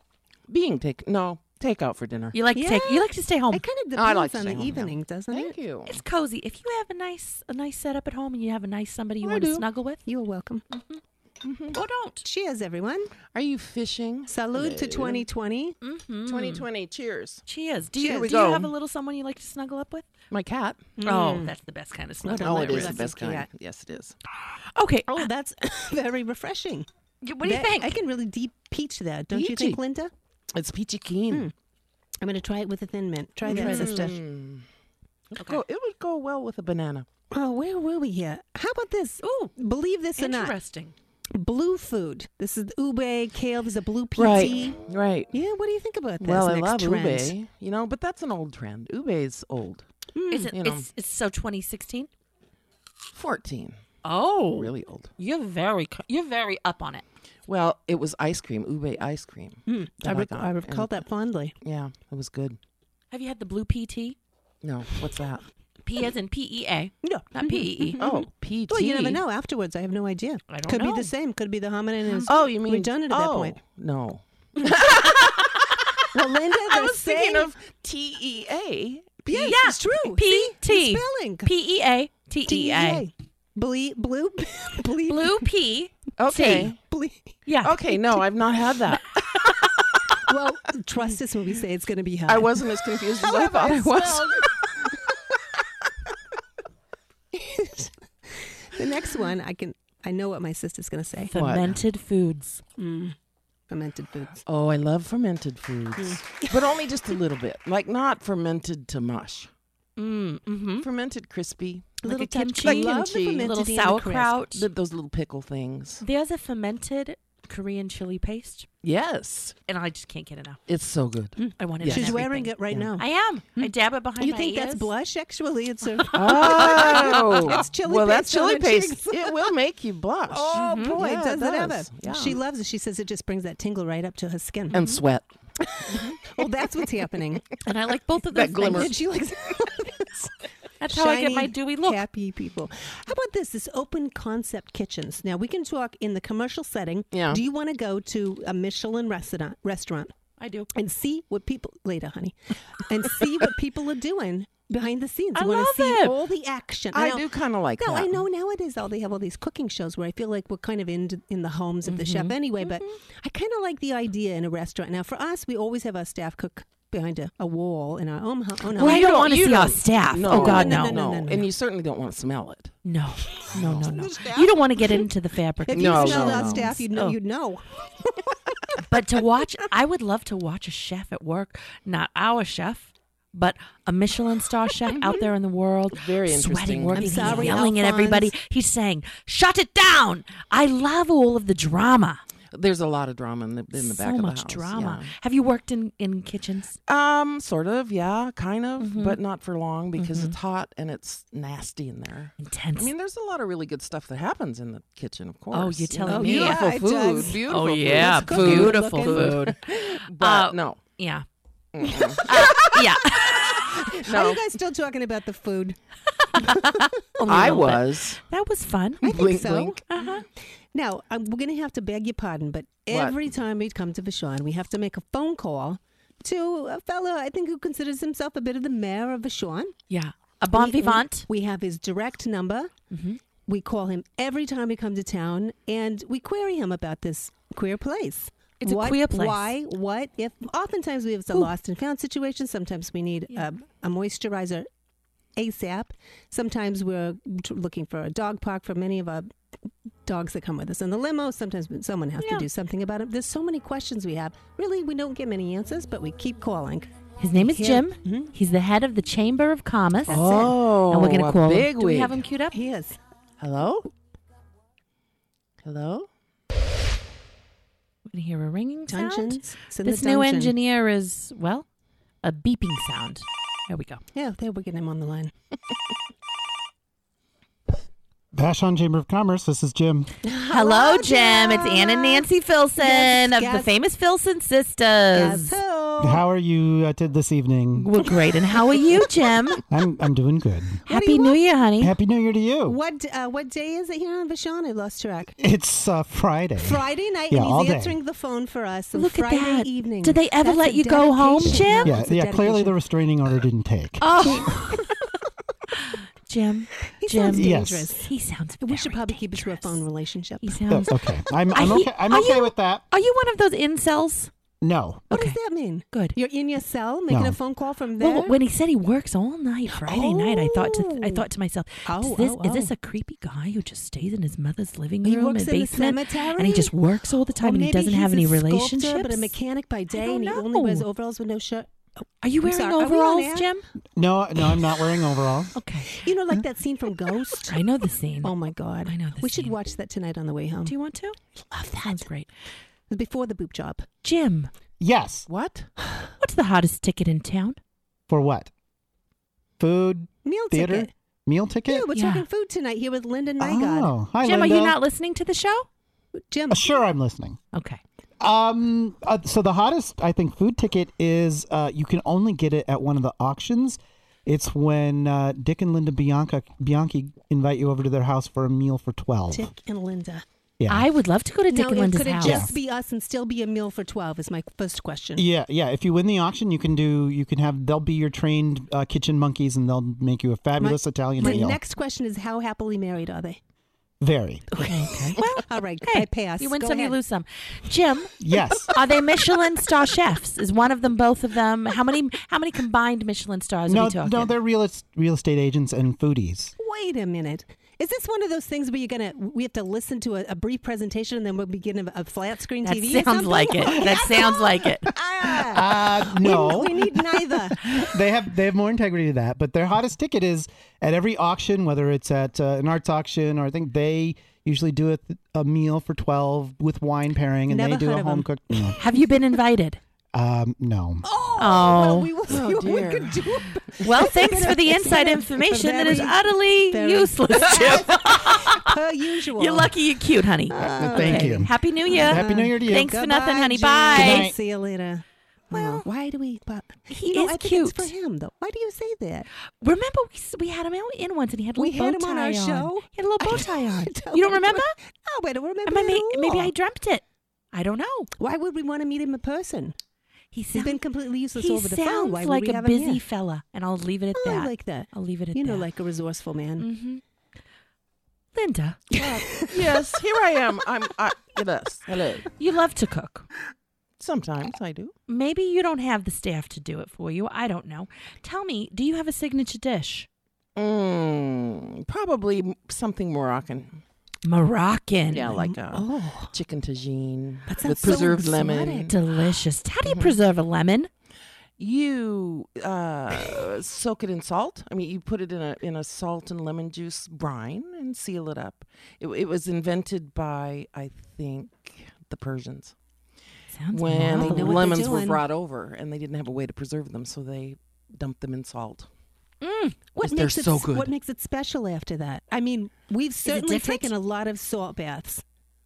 Speaker 3: Take out for dinner.
Speaker 2: You like to take?
Speaker 1: Yeah.
Speaker 2: You like to stay home?
Speaker 1: It kind of
Speaker 3: I
Speaker 1: depends
Speaker 3: like to
Speaker 1: on
Speaker 3: stay
Speaker 1: the
Speaker 3: home, yeah.
Speaker 1: evening, doesn't
Speaker 3: Thank
Speaker 1: it?
Speaker 3: you.
Speaker 2: It's cozy. If you have a nice setup at home and you have a nice somebody you
Speaker 3: I
Speaker 2: want to
Speaker 3: do.
Speaker 2: snuggle with,
Speaker 1: You're welcome.
Speaker 2: or don't.
Speaker 1: Cheers, everyone.
Speaker 3: Are you fishing?
Speaker 1: Salud to 2020.
Speaker 3: 2020. Cheers.
Speaker 2: Cheers. Do
Speaker 3: Here
Speaker 2: you
Speaker 3: we
Speaker 2: do you
Speaker 3: go.
Speaker 2: have a little someone you like to snuggle up with?
Speaker 3: My cat.
Speaker 2: Oh, that's the best kind of snuggle.
Speaker 1: Oh,
Speaker 3: Oh,
Speaker 1: let
Speaker 3: it
Speaker 1: me
Speaker 3: is the
Speaker 1: let
Speaker 3: best
Speaker 1: me see
Speaker 3: kind.
Speaker 1: that.
Speaker 3: Yes, it is.
Speaker 2: Okay.
Speaker 1: Oh, that's very refreshing.
Speaker 2: What do you think?
Speaker 1: I can really deep peach that, don't you
Speaker 3: Peachy.
Speaker 1: think, Linda?
Speaker 3: It's peachy keen.
Speaker 1: I'm going to try it with a thin mint. Try that, sister.
Speaker 3: It would go well with a banana.
Speaker 1: Oh, where were we here? How about this?
Speaker 2: Ooh,
Speaker 1: Believe this or not.
Speaker 2: interesting.
Speaker 1: Blue food. This is ube, kale. There's a blue PT.
Speaker 3: Right.
Speaker 1: Yeah, what do you think about this
Speaker 3: Well, I
Speaker 1: next
Speaker 3: love
Speaker 1: trend?
Speaker 3: ube, but that's an old trend. Ube's old.
Speaker 2: Is it?
Speaker 3: you know.
Speaker 2: It's so 2016.
Speaker 3: 14.
Speaker 2: Oh,
Speaker 3: Really old.
Speaker 2: You're very up on it.
Speaker 3: Well, it was ice cream, ube ice cream.
Speaker 1: I
Speaker 3: that got.
Speaker 1: recall
Speaker 3: And-
Speaker 1: that fondly.
Speaker 3: Yeah, it was good.
Speaker 2: Have you had the blue PT?
Speaker 3: No, what's that?
Speaker 2: P as in PEA,
Speaker 1: No.
Speaker 2: not PEE.
Speaker 3: Oh, PT.
Speaker 1: Well, you never know afterwards. I have no idea.
Speaker 2: I don't
Speaker 1: Could
Speaker 2: know.
Speaker 1: be the same. Could be the hominin is
Speaker 3: Oh, you mean
Speaker 1: redundant at that
Speaker 3: oh,
Speaker 1: point.
Speaker 3: No.
Speaker 1: Well, Linda,
Speaker 3: I
Speaker 1: the
Speaker 3: was thinking
Speaker 1: same-
Speaker 3: of TEA.
Speaker 1: Yes,
Speaker 2: Yeah,
Speaker 1: it's true.
Speaker 2: PT.
Speaker 1: See? The spelling.
Speaker 2: PEA TEA.
Speaker 1: TEA. Blue, blue,
Speaker 2: Blue P.
Speaker 3: Okay.
Speaker 1: Blue.
Speaker 2: Yeah.
Speaker 3: Okay, no, I've not had that.
Speaker 1: Well, trust us when we say it's going to be hot.
Speaker 3: I wasn't as confused as I thought I was.
Speaker 1: The next one, I know what my sister's going to say.
Speaker 2: Fermented foods.
Speaker 1: Fermented foods.
Speaker 3: Oh, I love fermented foods, but only just a little bit. Like not fermented to mush.
Speaker 2: Mm-hmm.
Speaker 3: Fermented crispy.
Speaker 2: Like
Speaker 1: Little
Speaker 2: a
Speaker 1: touch-
Speaker 2: kimchi,
Speaker 3: like
Speaker 1: love the
Speaker 3: kimchi.
Speaker 1: fermented
Speaker 2: little
Speaker 1: and the
Speaker 2: sauerkraut.
Speaker 3: Those little pickle things.
Speaker 2: There's a fermented Korean chili paste,
Speaker 3: Yes,
Speaker 2: and I just can't get enough.
Speaker 3: it's so good.
Speaker 2: I want it.
Speaker 3: Yes.
Speaker 2: in
Speaker 1: She's wearing
Speaker 2: everything.
Speaker 1: it right now.
Speaker 2: I am. I dab it behind
Speaker 1: You
Speaker 2: my
Speaker 1: think
Speaker 2: ears.
Speaker 1: that's blush? Actually, it's a.
Speaker 3: Oh,
Speaker 1: It's chili
Speaker 3: well, that
Speaker 1: paste on
Speaker 3: chili
Speaker 1: her
Speaker 3: paste
Speaker 1: cheeks.
Speaker 3: it will make you blush.
Speaker 1: Oh boy,
Speaker 3: Yeah,
Speaker 1: does
Speaker 3: it
Speaker 1: it ever?
Speaker 3: does. Yeah.
Speaker 1: She loves it. She says it just brings that tingle right up to her skin.
Speaker 3: And sweat.
Speaker 1: Oh, that's what's happening.
Speaker 2: And I like both of those
Speaker 3: That glimmer.
Speaker 1: And she likes
Speaker 2: That's how I get
Speaker 1: shiny,
Speaker 2: my dewy look.
Speaker 1: happy people. How about this open concept kitchens? Now we can talk in the commercial setting.
Speaker 3: Yeah.
Speaker 1: Do you want to go to a Michelin restaurant
Speaker 2: I do.
Speaker 1: and see what people later, honey, and see what people are doing behind the scenes?
Speaker 2: I
Speaker 1: You want
Speaker 2: love
Speaker 1: to see
Speaker 2: it.
Speaker 1: all the action.
Speaker 3: I
Speaker 1: Now,
Speaker 3: do kind of like
Speaker 1: No,
Speaker 3: that.
Speaker 1: I know nowadays they have all these cooking shows where I feel like we're kind of in the homes of the chef anyway, but I kind of like the idea in a restaurant. Now, for us, we always have our staff cook behind a wall in our own home.
Speaker 2: Well, I don't want to see our staff.
Speaker 3: No,
Speaker 2: Oh, God,
Speaker 1: no,
Speaker 2: no.
Speaker 1: no.
Speaker 3: And you certainly don't want to smell it.
Speaker 2: No. You don't want to get into the fabric.
Speaker 1: If you
Speaker 3: No,
Speaker 1: smelled
Speaker 3: no,
Speaker 1: our
Speaker 3: no.
Speaker 1: staff, you'd know.
Speaker 2: Oh.
Speaker 1: You'd know.
Speaker 2: But to watch, I would love to watch a chef at work, not our chef, but a Michelin star chef out there in the world,
Speaker 3: Very
Speaker 2: sweating,
Speaker 3: interesting.
Speaker 2: working,
Speaker 1: I'm sorry,
Speaker 2: he's yelling at everybody.
Speaker 1: Alphonse.
Speaker 2: He's saying, "Shut it down!" I love all of the drama.
Speaker 3: There's a lot of drama in the back
Speaker 2: So
Speaker 3: of the house.
Speaker 2: much drama. Have you worked in kitchens?
Speaker 3: Yeah. Sort of, yeah, kind of, but not for long because it's hot and it's nasty in there.
Speaker 2: Intense.
Speaker 3: I mean, there's a lot of really good stuff that happens in the kitchen, of course.
Speaker 2: Oh, you're telling
Speaker 3: know,
Speaker 2: me.
Speaker 3: beautiful
Speaker 1: Yeah, it
Speaker 3: food,
Speaker 1: does.
Speaker 3: beautiful
Speaker 2: Oh,
Speaker 3: food.
Speaker 2: yeah,
Speaker 3: It's
Speaker 2: beautiful
Speaker 1: looking.
Speaker 2: food.
Speaker 3: But no.
Speaker 2: Yeah.
Speaker 3: Mm-mm.
Speaker 2: Yeah.
Speaker 3: No.
Speaker 1: Are you guys still talking about the food?
Speaker 2: Only a
Speaker 3: I
Speaker 2: little bit.
Speaker 3: was.
Speaker 2: That was fun.
Speaker 1: I think
Speaker 3: Blink,
Speaker 1: so.
Speaker 3: blink.
Speaker 2: Uh-huh.
Speaker 1: Now, we're going to have to beg your pardon, but every time we come to Vashon, we have to make a phone call to a fellow, I think, who considers himself a bit of the mayor of Vashon.
Speaker 2: Yeah. A bon vivant.
Speaker 1: We have his direct number.
Speaker 2: Mm-hmm.
Speaker 1: We call him every time we come to town, and we query him about this queer place.
Speaker 2: It's a queer place.
Speaker 1: Why? What? If oftentimes we have a lost and found situation. Sometimes we need a moisturizer ASAP. Sometimes we're looking for a dog park for many of our dogs that come with us in the limo. Sometimes someone has to do something about it. There's so many questions we have. Really, we don't get many answers, but we keep calling.
Speaker 2: His name is Jim.
Speaker 1: Mm-hmm.
Speaker 2: He's the head of the Chamber of Commerce.
Speaker 3: Oh,
Speaker 2: and we're going to call him.
Speaker 3: big
Speaker 2: Do we
Speaker 3: wig.
Speaker 2: have him queued up?
Speaker 1: He is.
Speaker 3: Hello? Hello?
Speaker 2: We're going to hear a ringing sound.
Speaker 1: Dungeons. It's in the
Speaker 2: This new
Speaker 1: dungeon.
Speaker 2: engineer is, well, a beeping sound. There we go.
Speaker 1: Yeah, there we're getting him on the line.
Speaker 4: Vashon Chamber of Commerce, this is Jim.
Speaker 2: Hello, Jim. It's Ann and Nancy Filson of the
Speaker 1: Yes.
Speaker 2: famous Filson sisters.
Speaker 1: Yes, ho.
Speaker 4: How are you this evening?
Speaker 2: We're great. And how are you, Jim?
Speaker 4: I'm doing good.
Speaker 2: Happy New Year, honey.
Speaker 4: Happy New Year to you.
Speaker 1: What day is it here on Vashon? I lost track.
Speaker 4: It's Friday.
Speaker 1: Friday night,
Speaker 4: Yeah,
Speaker 1: and
Speaker 4: all
Speaker 1: he's
Speaker 4: day.
Speaker 1: answering the phone for us on
Speaker 2: Look
Speaker 1: Friday
Speaker 2: at that.
Speaker 1: evening.
Speaker 2: Did they ever
Speaker 1: That's
Speaker 2: let
Speaker 1: a
Speaker 2: you go home,
Speaker 1: dedication.
Speaker 2: Jim?
Speaker 1: No,
Speaker 4: Yeah,
Speaker 1: it's a
Speaker 4: clearly the
Speaker 1: dedication.
Speaker 4: restraining order didn't take.
Speaker 2: Oh. Jim.
Speaker 1: He
Speaker 2: Jim.
Speaker 1: sounds
Speaker 4: Yes.
Speaker 1: dangerous.
Speaker 2: He sounds
Speaker 1: We should
Speaker 2: very
Speaker 1: probably keep it to a
Speaker 2: dangerous.
Speaker 1: phone relationship.
Speaker 2: He
Speaker 4: Oh,
Speaker 2: sounds...
Speaker 4: okay. I'm
Speaker 2: Are
Speaker 4: okay. I'm
Speaker 2: are
Speaker 4: okay
Speaker 2: you-
Speaker 4: with that.
Speaker 2: Are you one of those incels?
Speaker 4: No.
Speaker 1: What
Speaker 2: Okay.
Speaker 1: does that mean?
Speaker 2: Good.
Speaker 1: You're in your cell making
Speaker 4: No.
Speaker 1: a phone call from there?
Speaker 2: Well, when he said he works all night Friday night, I thought to myself, is this a creepy guy who just stays in his mother's living
Speaker 1: He
Speaker 2: room
Speaker 1: works
Speaker 2: and
Speaker 1: in the
Speaker 2: basement,
Speaker 1: cemetery?
Speaker 2: and he just works all the time,
Speaker 1: Or
Speaker 2: and he
Speaker 1: maybe
Speaker 2: doesn't have
Speaker 1: he's
Speaker 2: any
Speaker 1: a sculptor,
Speaker 2: relationships?
Speaker 1: but a mechanic by day,
Speaker 2: don't
Speaker 1: and he only wears
Speaker 2: know.
Speaker 1: overalls with no shirt.
Speaker 2: Are you
Speaker 1: I'm
Speaker 2: wearing
Speaker 1: sorry, are we on
Speaker 2: overalls,
Speaker 1: air?
Speaker 2: Jim?
Speaker 4: No, I'm not wearing overalls.
Speaker 2: Okay.
Speaker 1: You know, like that scene from Ghost?
Speaker 2: I know the scene.
Speaker 1: Oh, my God.
Speaker 2: I know the
Speaker 1: We should
Speaker 2: scene.
Speaker 1: watch that tonight on the way home.
Speaker 2: Do you want to?
Speaker 1: Love that.
Speaker 2: Sounds great.
Speaker 1: Before the boop job.
Speaker 2: Jim,
Speaker 4: Yes.
Speaker 3: What?
Speaker 2: what's the hottest ticket in town?
Speaker 4: For what? Food,
Speaker 1: Meal
Speaker 4: theater,
Speaker 1: ticket.
Speaker 4: meal ticket?
Speaker 1: Yeah, we're
Speaker 2: Yeah.
Speaker 1: talking food tonight here with Linda Nygaard.
Speaker 4: Oh, hi,
Speaker 2: Jim,
Speaker 4: Linda.
Speaker 2: are you not listening to the show?
Speaker 1: Jim,
Speaker 4: Sure, I'm listening.
Speaker 2: Okay.
Speaker 4: So the hottest, I think, food ticket is you can only get it at one of the auctions. It's when Dick and Linda Bianchi invite you over to their house for a meal for 12.
Speaker 1: Dick and Linda.
Speaker 4: Yeah.
Speaker 2: I would love to go to Dick
Speaker 1: Now,
Speaker 2: and Linda's
Speaker 1: could it
Speaker 2: house.
Speaker 1: just be us and still be a meal for 12 is my first question.
Speaker 4: Yeah. If you win the auction, they'll be your trained kitchen monkeys, and they'll make you a fabulous Italian
Speaker 1: My
Speaker 4: meal.
Speaker 1: next question is, how happily married are they?
Speaker 4: Very.
Speaker 2: Okay. Well,
Speaker 1: All right,
Speaker 2: hey,
Speaker 1: I pass.
Speaker 2: you win
Speaker 1: Go
Speaker 2: some, you
Speaker 1: ahead.
Speaker 2: lose some. Jim,
Speaker 4: Yes.
Speaker 2: are they Michelin star chefs? Is one of them, both of them? How many combined Michelin stars are we talking?
Speaker 4: No, they're real estate agents and foodies.
Speaker 1: Wait a minute. Is this one of those things where we have to listen to a brief presentation and then we'll begin a flat screen
Speaker 2: That
Speaker 1: TV? or
Speaker 2: sounds
Speaker 1: something?
Speaker 2: like it. That sounds like it.
Speaker 4: No.
Speaker 1: We need neither.
Speaker 4: They have more integrity to that, but their hottest ticket is at every auction, whether it's at an arts auction or I think they usually do a meal for 12 with wine pairing, and
Speaker 1: Never
Speaker 4: they do
Speaker 1: heard
Speaker 4: a
Speaker 1: of 'em.
Speaker 4: home cooked meal.
Speaker 2: Have you been invited?
Speaker 4: No.
Speaker 1: Oh,
Speaker 2: Oh.
Speaker 1: well, we will see
Speaker 3: Oh,
Speaker 1: what we
Speaker 3: dear.
Speaker 1: could do.
Speaker 2: Well, thanks for the inside information that is
Speaker 1: Very-
Speaker 2: utterly
Speaker 1: very-
Speaker 2: useless, Jim.
Speaker 1: Per usual.
Speaker 2: You're lucky you're cute, honey.
Speaker 4: Thank you.
Speaker 2: Happy New Year.
Speaker 4: Happy New Year to you.
Speaker 2: Thanks for
Speaker 1: Goodbye,
Speaker 2: nothing, honey.
Speaker 1: Jim.
Speaker 2: Bye.
Speaker 4: Good night.
Speaker 1: See you later.
Speaker 2: Well,
Speaker 1: Why do we?
Speaker 2: he
Speaker 1: I
Speaker 2: is
Speaker 1: think
Speaker 2: cute.
Speaker 1: It's for him, though. Why do you say that?
Speaker 2: Remember, we had him out in once, and he had a
Speaker 1: We
Speaker 2: little
Speaker 1: had
Speaker 2: bow
Speaker 1: him on
Speaker 2: tie
Speaker 1: our show?
Speaker 2: He had a little bow tie on.
Speaker 1: don't
Speaker 2: You don't remember?
Speaker 1: Oh, I don't remember.
Speaker 2: Am I
Speaker 1: that at
Speaker 2: maybe
Speaker 1: all.
Speaker 2: I dreamt it. I don't know.
Speaker 1: Why would we want to meet him in person?
Speaker 2: He's
Speaker 1: He's been completely useless
Speaker 2: he
Speaker 1: over the phone.
Speaker 2: sounds
Speaker 1: Why would
Speaker 2: like
Speaker 1: we
Speaker 2: a
Speaker 1: have him
Speaker 2: busy
Speaker 1: here?
Speaker 2: fella, and I'll leave it at
Speaker 1: Oh,
Speaker 2: that.
Speaker 1: I like that.
Speaker 2: I'll leave it at
Speaker 1: You
Speaker 2: that.
Speaker 1: know, like a resourceful man.
Speaker 2: Mm-hmm. Linda,
Speaker 3: Yes, here I am. Yes. Hello.
Speaker 2: you love to cook.
Speaker 3: Sometimes I do.
Speaker 2: Maybe you don't have the staff to do it for you. I don't know. Tell me, do you have a signature dish?
Speaker 3: Probably something Moroccan.
Speaker 2: Moroccan.
Speaker 3: Yeah, like
Speaker 1: Oh,
Speaker 3: chicken tagine
Speaker 1: That
Speaker 3: with
Speaker 1: sounds so
Speaker 3: preserved lemon.
Speaker 1: exotic.
Speaker 2: Delicious. How do you preserve a lemon?
Speaker 3: You soak it in salt. I mean, you put it in a salt and lemon juice brine and seal it up. It was invented by, I think, the Persians
Speaker 2: Sounds
Speaker 3: when
Speaker 1: They know
Speaker 2: marvelous.
Speaker 1: what they're
Speaker 3: lemons were
Speaker 1: doing.
Speaker 3: brought over and they didn't have a way to preserve them, so they dumped them in salt.
Speaker 1: what
Speaker 3: They're
Speaker 1: makes it
Speaker 3: so good.
Speaker 1: What makes it special after that? I mean, we've certainly
Speaker 2: different?
Speaker 1: taken a lot of salt baths.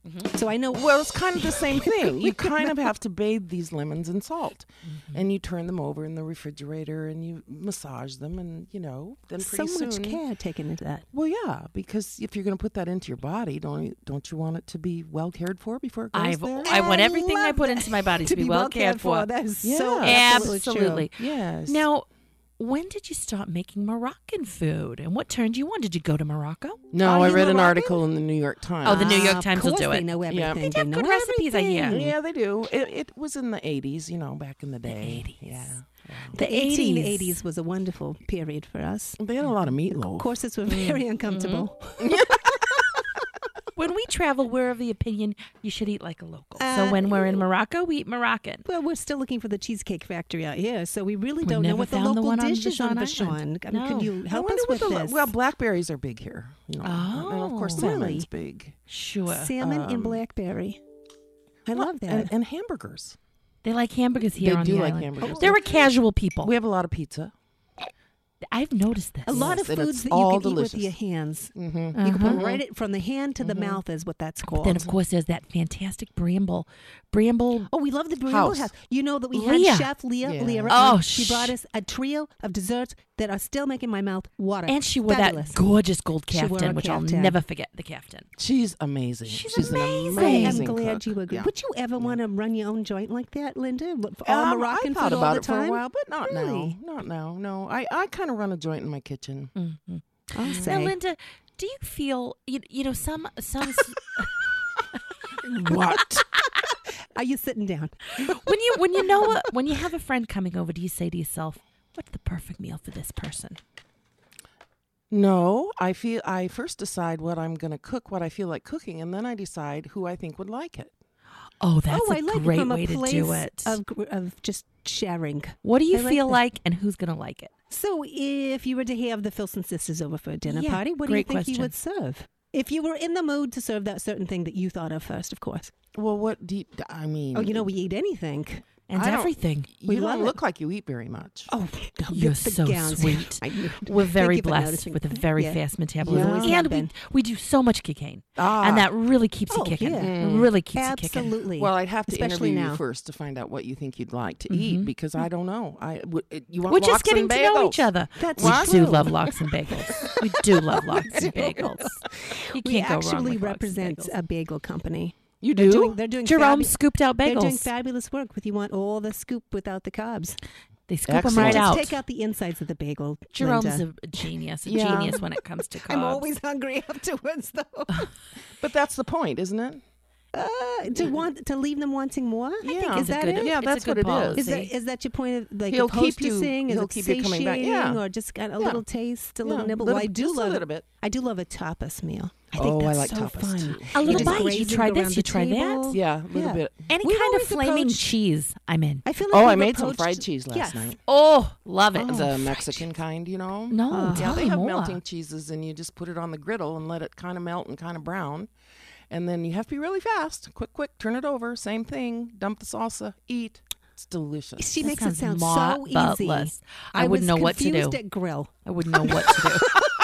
Speaker 1: So I know.
Speaker 3: Well, it's kind of the same thing. You kind of have to bathe these lemons in salt, and you turn them over in the refrigerator, and you massage them, and then
Speaker 1: so
Speaker 3: pretty soon.
Speaker 1: much care taken into that.
Speaker 3: Well, yeah, because if you're going to put that into your body, don't you want it to be well cared for before it goes there?
Speaker 2: I want everything I
Speaker 1: love
Speaker 2: put
Speaker 1: that.
Speaker 2: into my body to be well cared for.
Speaker 1: That is
Speaker 3: Yeah.
Speaker 1: so absolutely true.
Speaker 3: Yes.
Speaker 2: Now, when did you start making Moroccan food, and what turned you on? Did you go to Morocco?
Speaker 3: No,
Speaker 1: Are
Speaker 3: I
Speaker 1: you
Speaker 3: read an
Speaker 1: Moroccan?
Speaker 3: article in the New York Times.
Speaker 2: Oh, the New York
Speaker 1: Of
Speaker 2: Times will
Speaker 1: course
Speaker 2: do
Speaker 1: they
Speaker 2: it.
Speaker 1: know everything.
Speaker 3: Yeah.
Speaker 2: They have
Speaker 1: know
Speaker 2: good recipes, I hear.
Speaker 1: everything.
Speaker 3: Yeah, they do. It was in the 80s, back in the day.
Speaker 2: 80s.
Speaker 3: Yeah.
Speaker 1: The
Speaker 2: 80s.
Speaker 1: 1880s was a wonderful period for us.
Speaker 3: They had a lot of meatloaf.
Speaker 1: Courses were very uncomfortable.
Speaker 2: When we travel, we're of the opinion you should eat like a local. So when we're in Morocco, we eat Moroccan.
Speaker 1: Well, we're still looking for the Cheesecake Factory out here, so we really don't know
Speaker 2: never
Speaker 1: what the
Speaker 2: found the
Speaker 1: local
Speaker 2: one on
Speaker 1: dish is on
Speaker 2: Vashon Island.
Speaker 1: Vashon. I mean,
Speaker 2: No.
Speaker 1: could you
Speaker 3: I
Speaker 1: help
Speaker 3: wonder
Speaker 1: us with
Speaker 3: what
Speaker 1: this?
Speaker 3: Well, blackberries are big here. And of course,
Speaker 2: Oh.
Speaker 3: salmon's
Speaker 1: Really?
Speaker 3: big.
Speaker 2: Sure.
Speaker 1: Salmon and blackberry. I love that.
Speaker 3: And hamburgers.
Speaker 2: They like hamburgers here
Speaker 3: They
Speaker 2: on
Speaker 3: do
Speaker 2: the
Speaker 3: like
Speaker 2: island.
Speaker 3: hamburgers.
Speaker 2: They're a casual people.
Speaker 3: We have a lot of pizza.
Speaker 2: I've noticed this.
Speaker 1: A lot
Speaker 3: Yes,
Speaker 1: of
Speaker 3: and
Speaker 1: foods
Speaker 3: it's
Speaker 1: that you
Speaker 3: all
Speaker 1: can eat
Speaker 3: delicious.
Speaker 1: with your hands.
Speaker 3: Mm-hmm.
Speaker 1: You can put right it from the hand to the mouth is what that's called.
Speaker 2: Then, of course, there's that fantastic bramble.
Speaker 1: Oh, we love the Bramble
Speaker 3: House.
Speaker 1: House. You know that we
Speaker 2: Leah.
Speaker 1: had Chef Leah.
Speaker 3: Yeah.
Speaker 1: Leah
Speaker 2: Oh,
Speaker 1: on. She brought us a trio of desserts that are still making my mouth water.
Speaker 2: And she wore
Speaker 1: Fabulous.
Speaker 2: that gorgeous gold
Speaker 1: She wore
Speaker 2: caftan,
Speaker 1: a
Speaker 2: which I'll
Speaker 1: caftan.
Speaker 2: never forget the caftan.
Speaker 3: She's amazing.
Speaker 2: She's
Speaker 3: an
Speaker 2: amazing.
Speaker 1: I am
Speaker 3: amazing
Speaker 1: glad
Speaker 3: cook.
Speaker 1: you agree.
Speaker 3: Yeah.
Speaker 1: Would you ever want to run your own joint like that, Linda? All Moroccan
Speaker 3: I thought
Speaker 1: food
Speaker 3: about
Speaker 1: all the
Speaker 3: it
Speaker 1: time?
Speaker 3: for a while, but not
Speaker 1: Really?
Speaker 3: now. Not now. No, I kind of run a joint in my kitchen.
Speaker 2: Mm-hmm.
Speaker 1: I'll
Speaker 2: Now,
Speaker 1: say.
Speaker 2: Linda, do you feel some
Speaker 3: What?
Speaker 1: Are you sitting down?
Speaker 2: when you have a friend coming over, do you say to yourself, "What's the perfect meal for this person?"
Speaker 3: No, I first decide what I'm going to cook, what I feel like cooking, and then I decide who I think would like it.
Speaker 2: Oh, that's
Speaker 1: I
Speaker 2: a
Speaker 1: like it
Speaker 2: great
Speaker 1: from
Speaker 2: way
Speaker 1: a
Speaker 2: to
Speaker 1: place
Speaker 2: do it.
Speaker 1: of just sharing.
Speaker 2: What do you
Speaker 1: I like
Speaker 2: feel
Speaker 1: that.
Speaker 2: like, and who's going to like it?
Speaker 1: So, if you were to have the Filson sisters over for a dinner
Speaker 2: Yeah,
Speaker 1: party, what do you
Speaker 2: great
Speaker 1: think
Speaker 2: question.
Speaker 1: you would serve? If you were in the mood to serve that certain thing that you thought of first, of course.
Speaker 3: Well, what do you, I mean?
Speaker 1: Oh, we eat anything.
Speaker 2: And
Speaker 3: I don't-
Speaker 2: everything.
Speaker 1: we
Speaker 3: You
Speaker 1: love
Speaker 3: don't
Speaker 1: it.
Speaker 3: look like you eat very much.
Speaker 1: Oh, no,
Speaker 2: You're
Speaker 1: it's the
Speaker 2: so
Speaker 1: gowns.
Speaker 2: sweet.
Speaker 1: I knew.
Speaker 2: We're very
Speaker 1: you for
Speaker 2: blessed
Speaker 1: noticing.
Speaker 2: with a very
Speaker 1: Yeah.
Speaker 2: fast metabolism,
Speaker 1: You always
Speaker 2: and
Speaker 1: have
Speaker 2: we,
Speaker 1: been.
Speaker 2: we do so much cocaine,
Speaker 3: Ah.
Speaker 2: and that really keeps you
Speaker 1: Oh,
Speaker 2: kicking.
Speaker 1: yeah.
Speaker 2: It really keeps you kicking.
Speaker 1: Absolutely.
Speaker 3: Well, I'd have to
Speaker 1: Especially
Speaker 3: interview
Speaker 1: now.
Speaker 3: you first to find out what you think you'd like to eat because I don't know. You want
Speaker 2: We're just
Speaker 3: lox
Speaker 2: getting
Speaker 3: and
Speaker 2: to know
Speaker 3: bagels?
Speaker 2: each other.
Speaker 1: That's
Speaker 2: we
Speaker 1: true.
Speaker 2: do love lox and bagels. We do love lox and bagels. You
Speaker 1: we
Speaker 2: can't go wrong
Speaker 1: actually
Speaker 2: with lox and
Speaker 1: represent
Speaker 2: bagels.
Speaker 1: a bagel company.
Speaker 3: You do?
Speaker 1: They're doing
Speaker 2: Jerome scooped out
Speaker 1: They're doing
Speaker 2: bagels.
Speaker 1: fabulous work with you want all the scoop without the carbs.
Speaker 2: They scoop them
Speaker 3: Excellent.
Speaker 2: right
Speaker 1: Just
Speaker 2: out.
Speaker 1: take out the insides of the bagel.
Speaker 2: Jerome's
Speaker 1: Linda.
Speaker 2: a genius,
Speaker 3: Yeah.
Speaker 2: genius when it comes to carbs.
Speaker 1: I'm always hungry afterwards, though.
Speaker 3: But that's the point, isn't it?
Speaker 1: To leave them wanting more. I think
Speaker 3: Yeah.
Speaker 1: is that
Speaker 2: good-
Speaker 1: it?
Speaker 3: Yeah,
Speaker 2: it's
Speaker 3: that's
Speaker 2: a good
Speaker 3: what it is.
Speaker 2: policy.
Speaker 1: Is that your point of like
Speaker 3: He'll
Speaker 1: of
Speaker 3: keep you-
Speaker 1: hostessing? Is
Speaker 3: he'll
Speaker 1: it
Speaker 3: keep you coming back.
Speaker 1: satiating
Speaker 3: Yeah.
Speaker 1: or just got a
Speaker 3: Yeah.
Speaker 1: little taste, a little
Speaker 3: Yeah.
Speaker 1: nibble?
Speaker 3: Little-
Speaker 1: Well, I do
Speaker 3: just a
Speaker 1: love
Speaker 3: little bit.
Speaker 1: I do love a tapas meal. I think
Speaker 3: Oh, I
Speaker 1: that's
Speaker 3: like
Speaker 1: so
Speaker 3: tapas,
Speaker 1: fun.
Speaker 3: too.
Speaker 2: A little
Speaker 1: just
Speaker 2: bite. You
Speaker 1: grazing
Speaker 2: tried
Speaker 1: around
Speaker 2: this?
Speaker 1: the
Speaker 2: You tried
Speaker 1: table.
Speaker 2: that?
Speaker 3: Yeah, a little
Speaker 1: Yeah.
Speaker 3: bit.
Speaker 2: Any
Speaker 1: We've
Speaker 2: kind of
Speaker 1: always
Speaker 2: flaming
Speaker 1: approached-
Speaker 2: cheese, I'm in.
Speaker 1: I feel like
Speaker 3: Oh, I
Speaker 1: we've
Speaker 3: made some
Speaker 1: approached-
Speaker 3: fried cheese last
Speaker 1: yes.
Speaker 3: night.
Speaker 2: Oh, love it.
Speaker 3: The Mexican kind,
Speaker 2: No,
Speaker 1: Uh-huh.
Speaker 2: tell
Speaker 3: They
Speaker 2: me
Speaker 3: have
Speaker 2: more.
Speaker 3: melting cheeses, and you just put it on the griddle and let it kind of melt and kind of brown. And then you have to be really fast. Quick, turn it over. Same thing. Dump the salsa. Eat. It's delicious.
Speaker 1: She
Speaker 2: That
Speaker 1: makes it
Speaker 2: sounds
Speaker 1: sound so easy.
Speaker 2: marvelous. I wouldn't know
Speaker 1: was
Speaker 2: what to do.
Speaker 1: confused at grill.
Speaker 2: I wouldn't know what to do.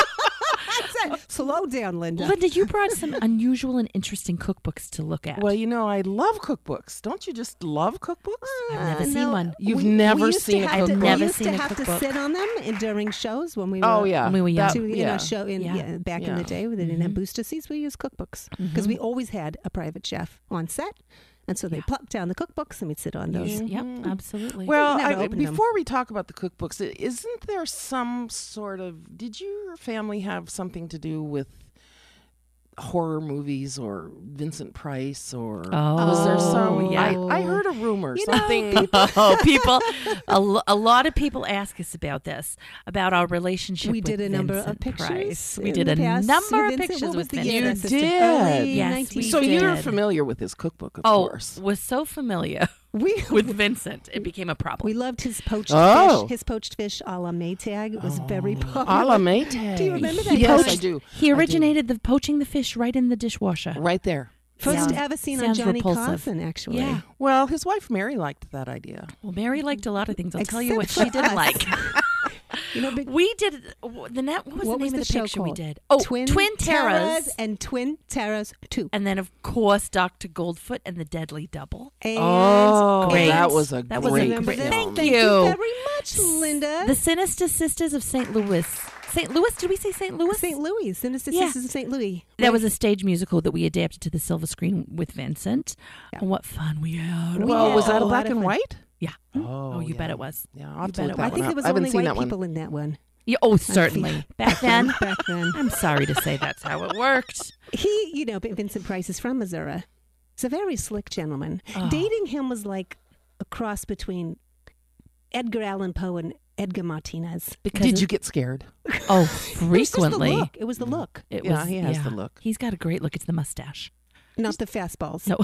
Speaker 1: I said, slow down, Linda.
Speaker 2: Linda, you brought some unusual and interesting cookbooks to look at.
Speaker 3: Well, I love cookbooks. Don't you just love cookbooks?
Speaker 2: I've never seen one.
Speaker 3: You've never
Speaker 1: used to
Speaker 3: seen a
Speaker 1: have to-
Speaker 3: cookbook?
Speaker 2: Never
Speaker 1: We used
Speaker 2: seen
Speaker 1: to
Speaker 2: a
Speaker 1: have to
Speaker 2: cookbook.
Speaker 1: sit on them during shows when we were.
Speaker 3: Oh, yeah.
Speaker 2: When we were young.
Speaker 1: To,
Speaker 3: yeah.
Speaker 1: show in
Speaker 2: Yeah.
Speaker 1: back in the day, when they didn't have booster seats, we used cookbooks because we always had a private chef on set, and so they plopped down the cookbooks and we'd sit on those.
Speaker 2: Yep, absolutely.
Speaker 3: Well,
Speaker 1: Never opened them.
Speaker 3: before we talk about the cookbooks, isn't there some sort of... Did your family have something to do with horror movies or Vincent Price or was there some?
Speaker 2: yeah.
Speaker 3: I heard a rumor, something.
Speaker 2: People, a lot of people ask us about this, about our relationship.
Speaker 1: We
Speaker 2: with
Speaker 1: did a number
Speaker 2: Vincent
Speaker 1: of pictures.
Speaker 2: Price. We
Speaker 1: in
Speaker 2: did
Speaker 1: the
Speaker 2: a
Speaker 1: past.
Speaker 2: number of
Speaker 1: Vincent,
Speaker 2: pictures
Speaker 1: what was
Speaker 2: with
Speaker 1: the
Speaker 2: Vincent.
Speaker 1: year?
Speaker 3: You
Speaker 1: That's just
Speaker 3: did.
Speaker 1: early
Speaker 2: Yes,
Speaker 1: 19
Speaker 2: we
Speaker 3: So you're
Speaker 2: did.
Speaker 3: familiar with his cookbook, of
Speaker 2: Oh,
Speaker 3: course.
Speaker 2: was so familiar
Speaker 1: We
Speaker 2: with Vincent, it became a problem.
Speaker 1: we loved his poached
Speaker 3: Oh.
Speaker 1: fish. His poached fish a la Maytag. It was very
Speaker 3: A
Speaker 1: popular.
Speaker 3: la Maytag.
Speaker 1: Do you remember that?
Speaker 3: Yes,
Speaker 1: Poached-
Speaker 3: I do.
Speaker 2: He originated the poaching the fish right in the dishwasher.
Speaker 3: Right there.
Speaker 1: First
Speaker 2: Sounds-
Speaker 1: ever seen on
Speaker 2: sounds
Speaker 1: Johnny
Speaker 2: repulsive.
Speaker 1: Carson, actually.
Speaker 2: Yeah.
Speaker 3: Well, his wife Mary liked that idea.
Speaker 2: Well, Mary liked a lot of things. I'll tell you what
Speaker 1: Except
Speaker 2: she
Speaker 1: for
Speaker 2: didn't
Speaker 1: us.
Speaker 2: like. We did the net. What was the name of the
Speaker 1: show
Speaker 2: picture we
Speaker 1: called?
Speaker 2: did? Oh,
Speaker 1: Twin
Speaker 2: Terrors.
Speaker 1: and Twin Terrors 2.
Speaker 2: And then, of course, Dr. Goldfoot and the Deadly Double.
Speaker 1: And
Speaker 2: Great.
Speaker 3: that was a
Speaker 2: That was
Speaker 3: great
Speaker 2: a great
Speaker 3: film.
Speaker 2: film.
Speaker 1: Thank you very much, Linda.
Speaker 2: The Sinister Sisters of St. Louis. St. Louis? Did we say St. Louis?
Speaker 1: St. Louis. Sinister
Speaker 2: Yeah.
Speaker 1: Sisters of St. Louis.
Speaker 2: That was a stage musical that we adapted to the silver screen with Vincent.
Speaker 1: Yeah.
Speaker 2: And what fun we had.
Speaker 3: Well,
Speaker 1: Yeah.
Speaker 3: was that
Speaker 1: A
Speaker 3: a
Speaker 1: lot
Speaker 3: black
Speaker 1: of
Speaker 3: and
Speaker 1: fun.
Speaker 3: white?
Speaker 2: Yeah.
Speaker 3: Oh,
Speaker 2: you
Speaker 3: yeah.
Speaker 2: bet it was.
Speaker 3: Yeah, I'll
Speaker 2: You
Speaker 3: have to
Speaker 2: bet
Speaker 3: look
Speaker 2: it
Speaker 3: that
Speaker 1: I
Speaker 2: was.
Speaker 1: think
Speaker 3: one
Speaker 1: there
Speaker 3: up.
Speaker 1: was
Speaker 3: I haven't
Speaker 1: only
Speaker 3: seen
Speaker 1: white
Speaker 3: that one.
Speaker 1: people in that one.
Speaker 2: Yeah, oh, certainly. Back then,
Speaker 1: Back then.
Speaker 2: I'm sorry to say that's how it worked.
Speaker 1: Vincent Price is from Missouri. He's a very slick gentleman.
Speaker 2: Oh.
Speaker 1: Dating him was like a cross between Edgar Allan Poe and Edgar Martinez.
Speaker 2: Because
Speaker 3: Did you get scared?
Speaker 2: Oh,
Speaker 1: It was just the
Speaker 2: frequently.
Speaker 1: look. It was the look,
Speaker 2: It
Speaker 3: Yeah,
Speaker 2: was,
Speaker 3: he has the look.
Speaker 2: He's got a great look. It's the mustache.
Speaker 1: not the fastballs.
Speaker 2: No.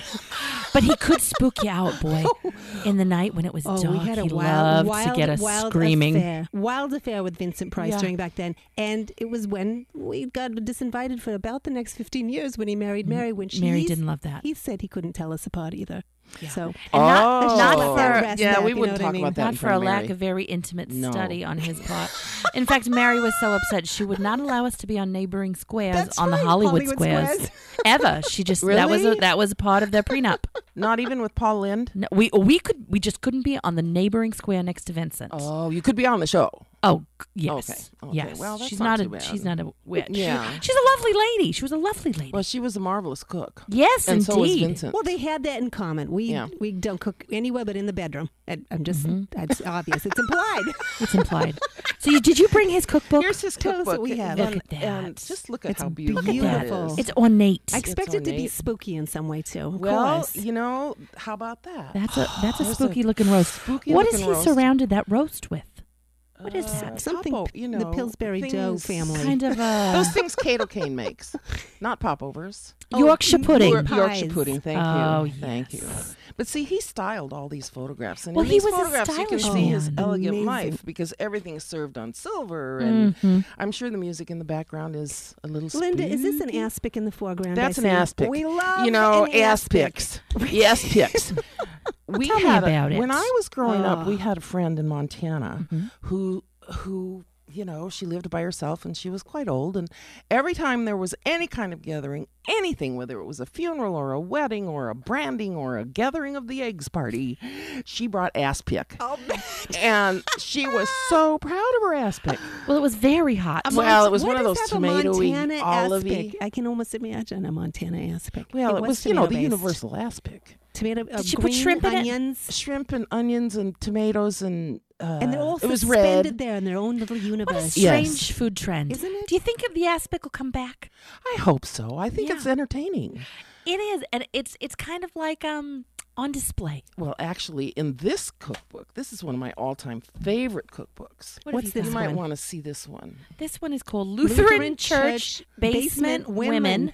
Speaker 2: But he could spook you out, boy. In the night when it was dark,
Speaker 1: we had a
Speaker 2: he
Speaker 1: wild,
Speaker 2: loved to get us screaming.
Speaker 1: Wild affair with Vincent Price
Speaker 3: Yeah.
Speaker 1: during back then. And it was when we got disinvited for about the next 15 years when he married Mary. When
Speaker 2: Mary didn't love that.
Speaker 1: He said he couldn't tell us apart either. So
Speaker 2: And not
Speaker 3: Oh.
Speaker 2: for
Speaker 3: Yeah, we
Speaker 1: you know
Speaker 3: wouldn't
Speaker 1: what I
Speaker 3: talk
Speaker 1: mean?
Speaker 3: about that.
Speaker 2: not
Speaker 3: in
Speaker 2: for
Speaker 3: front
Speaker 2: a
Speaker 3: of
Speaker 2: lack
Speaker 3: Mary.
Speaker 2: of very intimate
Speaker 3: No.
Speaker 2: study on his part. In fact, Mary was so upset she would not allow us to be on neighboring squares
Speaker 1: That's
Speaker 2: on
Speaker 1: right,
Speaker 2: the Hollywood
Speaker 1: Hollywood
Speaker 2: squares
Speaker 1: squares.
Speaker 2: ever. She just
Speaker 3: Really?
Speaker 2: that was a part of their prenup.
Speaker 3: Not even with Paul Lind?
Speaker 2: No, we just couldn't be on the neighboring square next to Vincent.
Speaker 3: Oh, you could be on the show.
Speaker 2: Oh, yes.
Speaker 3: Okay.
Speaker 2: Yes.
Speaker 3: Well, that's
Speaker 2: she's
Speaker 3: not
Speaker 2: not
Speaker 3: too
Speaker 2: a
Speaker 3: bad.
Speaker 2: she's not a witch.
Speaker 3: Yeah.
Speaker 2: She's a lovely lady. She was a lovely lady.
Speaker 3: Well, she was a marvelous cook.
Speaker 2: Yes,
Speaker 3: And
Speaker 2: indeed.
Speaker 3: so was Vincent.
Speaker 1: Well, they had that in common. We
Speaker 3: Yeah.
Speaker 1: we don't cook anywhere but in the bedroom. I'm just
Speaker 2: Mm-hmm.
Speaker 1: that's obvious. It's implied.
Speaker 2: It's implied. So did you bring his cookbook?
Speaker 3: Here's his
Speaker 1: Tell us
Speaker 3: cookbook.
Speaker 1: what we have.
Speaker 2: Look at
Speaker 3: And
Speaker 2: that.
Speaker 3: just look at
Speaker 1: It's
Speaker 3: how beautiful,
Speaker 1: beautiful.
Speaker 3: it is.
Speaker 2: It's ornate.
Speaker 1: I expect it to be
Speaker 3: ornate.
Speaker 1: spooky in some way too. Of
Speaker 3: Well,
Speaker 1: course.
Speaker 3: you know, how about that?
Speaker 2: That's a
Speaker 3: There's a
Speaker 2: spooky looking roast.
Speaker 3: spooky
Speaker 2: What has
Speaker 3: looking
Speaker 2: he
Speaker 3: roast.
Speaker 2: surrounded that roast with? What is
Speaker 1: something
Speaker 3: Popo, you know,
Speaker 1: the Pillsbury Dough
Speaker 3: things-
Speaker 1: family.
Speaker 2: kind of a
Speaker 3: Those things Cato Kane makes, not popovers.
Speaker 2: Yorkshire pudding?
Speaker 3: Yorkshire pudding. Thank
Speaker 2: Oh,
Speaker 3: you. Thank you.
Speaker 2: yes.
Speaker 3: But see, he styled all these photographs, and
Speaker 2: Well,
Speaker 3: in
Speaker 2: he
Speaker 3: these
Speaker 2: was a
Speaker 3: photographs, you can
Speaker 2: stylish
Speaker 3: see his
Speaker 2: man.
Speaker 3: elegant
Speaker 1: Amazing.
Speaker 3: life because everything is served on silver, and
Speaker 2: Mhm.
Speaker 3: I'm sure the music in the background is a little.
Speaker 1: Linda, is this an
Speaker 3: spooky.
Speaker 1: aspic in the foreground?
Speaker 3: That's
Speaker 1: I
Speaker 3: an
Speaker 1: see?
Speaker 3: aspic.
Speaker 1: We love
Speaker 3: you know,
Speaker 1: an aspic.
Speaker 3: aspics. Aspics. We
Speaker 2: Tell me
Speaker 3: had
Speaker 2: about it.
Speaker 3: When I was growing up, we
Speaker 1: Oh.
Speaker 3: had a friend in Montana
Speaker 2: Mm-hmm.
Speaker 3: who you know, she lived by herself and she was quite old, and every time there was any kind of gathering, anything, whether it was a funeral or a wedding or a branding or a gathering of the eggs party, she brought aspic. And she was so proud of her aspic.
Speaker 2: Well, it was very hot.
Speaker 3: Well, it was
Speaker 1: What
Speaker 3: one of
Speaker 1: is
Speaker 3: those
Speaker 1: that, a
Speaker 3: tomatoey,
Speaker 1: Montana
Speaker 3: olivey.
Speaker 1: aspic? I can almost imagine a Montana aspic.
Speaker 3: Well, it was, you know, the
Speaker 1: tomato-based.
Speaker 3: universal aspic.
Speaker 1: Tomato.
Speaker 2: Did she put
Speaker 1: green
Speaker 2: shrimp in it?
Speaker 1: onions?
Speaker 3: Shrimp and onions and tomatoes and
Speaker 1: And they're all
Speaker 3: it was
Speaker 1: suspended
Speaker 3: red.
Speaker 1: there in their own little
Speaker 2: What a
Speaker 1: universe.
Speaker 3: Yes.
Speaker 2: strange food trend.
Speaker 1: Isn't it?
Speaker 2: Do you think the aspic will come back?
Speaker 3: I hope so. I think
Speaker 2: Yeah.
Speaker 3: it's entertaining.
Speaker 2: It is, and it's kind of like on display.
Speaker 3: Well, actually, in this cookbook, this is one of my all-time favorite cookbooks.
Speaker 2: What have
Speaker 1: What's
Speaker 2: you
Speaker 1: this
Speaker 3: You
Speaker 2: got?
Speaker 3: might
Speaker 1: one?
Speaker 3: want to see this one.
Speaker 2: This one is called Lutheran Church Basement Women,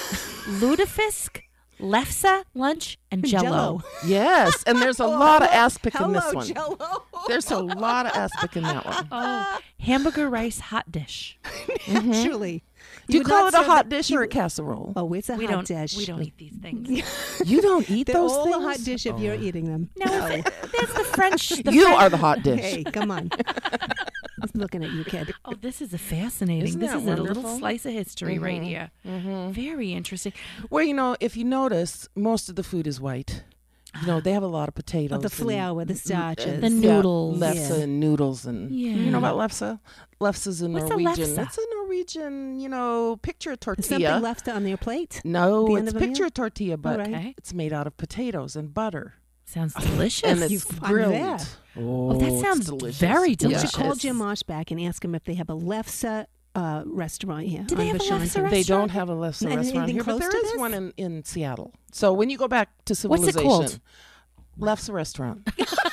Speaker 2: Lutefisk, Lefse Lunch, and Jello.
Speaker 3: Yes, and there's a lot of aspic in this
Speaker 1: Hello,
Speaker 3: one.
Speaker 1: Jello.
Speaker 3: There's a lot of aspic in that one.
Speaker 2: Oh, hamburger rice hot dish.
Speaker 1: Actually.
Speaker 3: Do you
Speaker 1: would
Speaker 3: call
Speaker 1: not
Speaker 3: it a
Speaker 1: serve
Speaker 3: hot
Speaker 1: that-
Speaker 3: dish
Speaker 1: you
Speaker 3: or a
Speaker 1: would-
Speaker 3: casserole?
Speaker 1: Oh, it's a
Speaker 2: We
Speaker 1: hot
Speaker 2: don't
Speaker 1: dish.
Speaker 2: we don't eat these things.
Speaker 3: You don't eat
Speaker 1: They're
Speaker 3: those
Speaker 1: all
Speaker 3: things?
Speaker 1: a hot dish if you're eating them.
Speaker 2: No, that's the French. The
Speaker 3: You
Speaker 2: French-
Speaker 3: are the hot dish.
Speaker 1: Hey, come on. I'm looking at you, kid.
Speaker 2: Oh, this is a fascinating.
Speaker 3: Isn't
Speaker 2: This
Speaker 3: that
Speaker 2: is a little
Speaker 3: wonderful?
Speaker 2: slice of history right here. Very interesting.
Speaker 3: Well, you know, if you notice, most of the food is white. You know, they have a lot of potatoes.
Speaker 1: Of the
Speaker 3: and-
Speaker 1: flour, the starches.
Speaker 2: The noodles.
Speaker 3: Yeah, lefse
Speaker 1: Yeah.
Speaker 3: and noodles. And
Speaker 2: Yeah.
Speaker 3: you know about lefse? Lefse's a
Speaker 2: What's a
Speaker 3: Norwegian.
Speaker 2: lefse?
Speaker 3: It's a Norwegian, you know, picture a
Speaker 1: Is
Speaker 3: tortilla.
Speaker 1: something left on their plate?
Speaker 3: No,
Speaker 1: the end
Speaker 3: it's
Speaker 1: of a
Speaker 3: picture
Speaker 1: meal?
Speaker 3: a tortilla, but
Speaker 1: right.
Speaker 2: Okay.
Speaker 3: it's made out of potatoes and butter.
Speaker 2: Sounds delicious.
Speaker 3: And
Speaker 1: You-
Speaker 3: it's
Speaker 1: I'm
Speaker 3: grilled.
Speaker 1: there.
Speaker 3: Oh,
Speaker 2: that
Speaker 3: it's
Speaker 2: sounds
Speaker 3: delicious.
Speaker 2: very
Speaker 1: You
Speaker 2: delicious.
Speaker 1: should call Jim Marsh back and ask him if they have a lefse restaurant here.
Speaker 2: Do they
Speaker 1: on
Speaker 2: have a
Speaker 1: Vashon.
Speaker 2: lefse
Speaker 3: They
Speaker 2: restaurant?
Speaker 3: don't have a lefse
Speaker 1: And
Speaker 3: restaurant
Speaker 1: anything
Speaker 3: here, but
Speaker 1: close
Speaker 3: there
Speaker 1: to
Speaker 3: is
Speaker 1: this?
Speaker 3: one in Seattle. So when you go back to
Speaker 2: What's it
Speaker 3: civilization,
Speaker 2: called?
Speaker 3: lefse restaurant.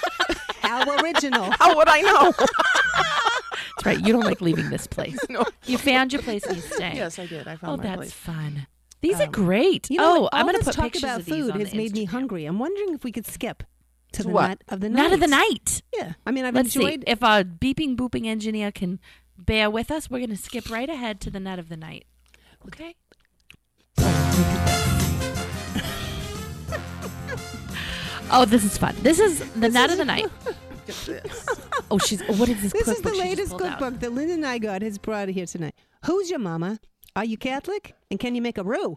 Speaker 1: How original.
Speaker 3: How would I know?
Speaker 2: That's right. You don't like leaving this place.
Speaker 3: No.
Speaker 2: You found your place and you stay.
Speaker 3: Yes, I did. I
Speaker 2: Oh,
Speaker 3: found my
Speaker 2: that's
Speaker 3: place.
Speaker 2: fun. These are great.
Speaker 1: You know
Speaker 2: oh,
Speaker 1: what?
Speaker 2: I'm
Speaker 1: All
Speaker 2: going to
Speaker 1: this
Speaker 2: put
Speaker 1: talk
Speaker 2: pictures
Speaker 1: about
Speaker 2: of these
Speaker 1: food
Speaker 2: on
Speaker 1: has
Speaker 2: the
Speaker 1: made me
Speaker 2: Instagram.
Speaker 1: hungry. I'm wondering if we could skip to the
Speaker 3: what?
Speaker 1: nut of the night.
Speaker 2: Nut of the night.
Speaker 1: Yeah. I mean, I've
Speaker 2: Let's see.
Speaker 1: enjoyed
Speaker 2: If our beeping booping engineer can bear with us, we're going to skip right ahead to the nut of the night. Okay? Oh, this is fun. This is the nut of the night.
Speaker 3: Look at this.
Speaker 2: Oh, what is this?
Speaker 1: This is
Speaker 2: cookbook
Speaker 1: the
Speaker 2: she just
Speaker 1: latest
Speaker 2: pulled out?
Speaker 1: cookbook that Linda and I got has brought here tonight. Who's your mama? Are you Catholic? And can you make a roux?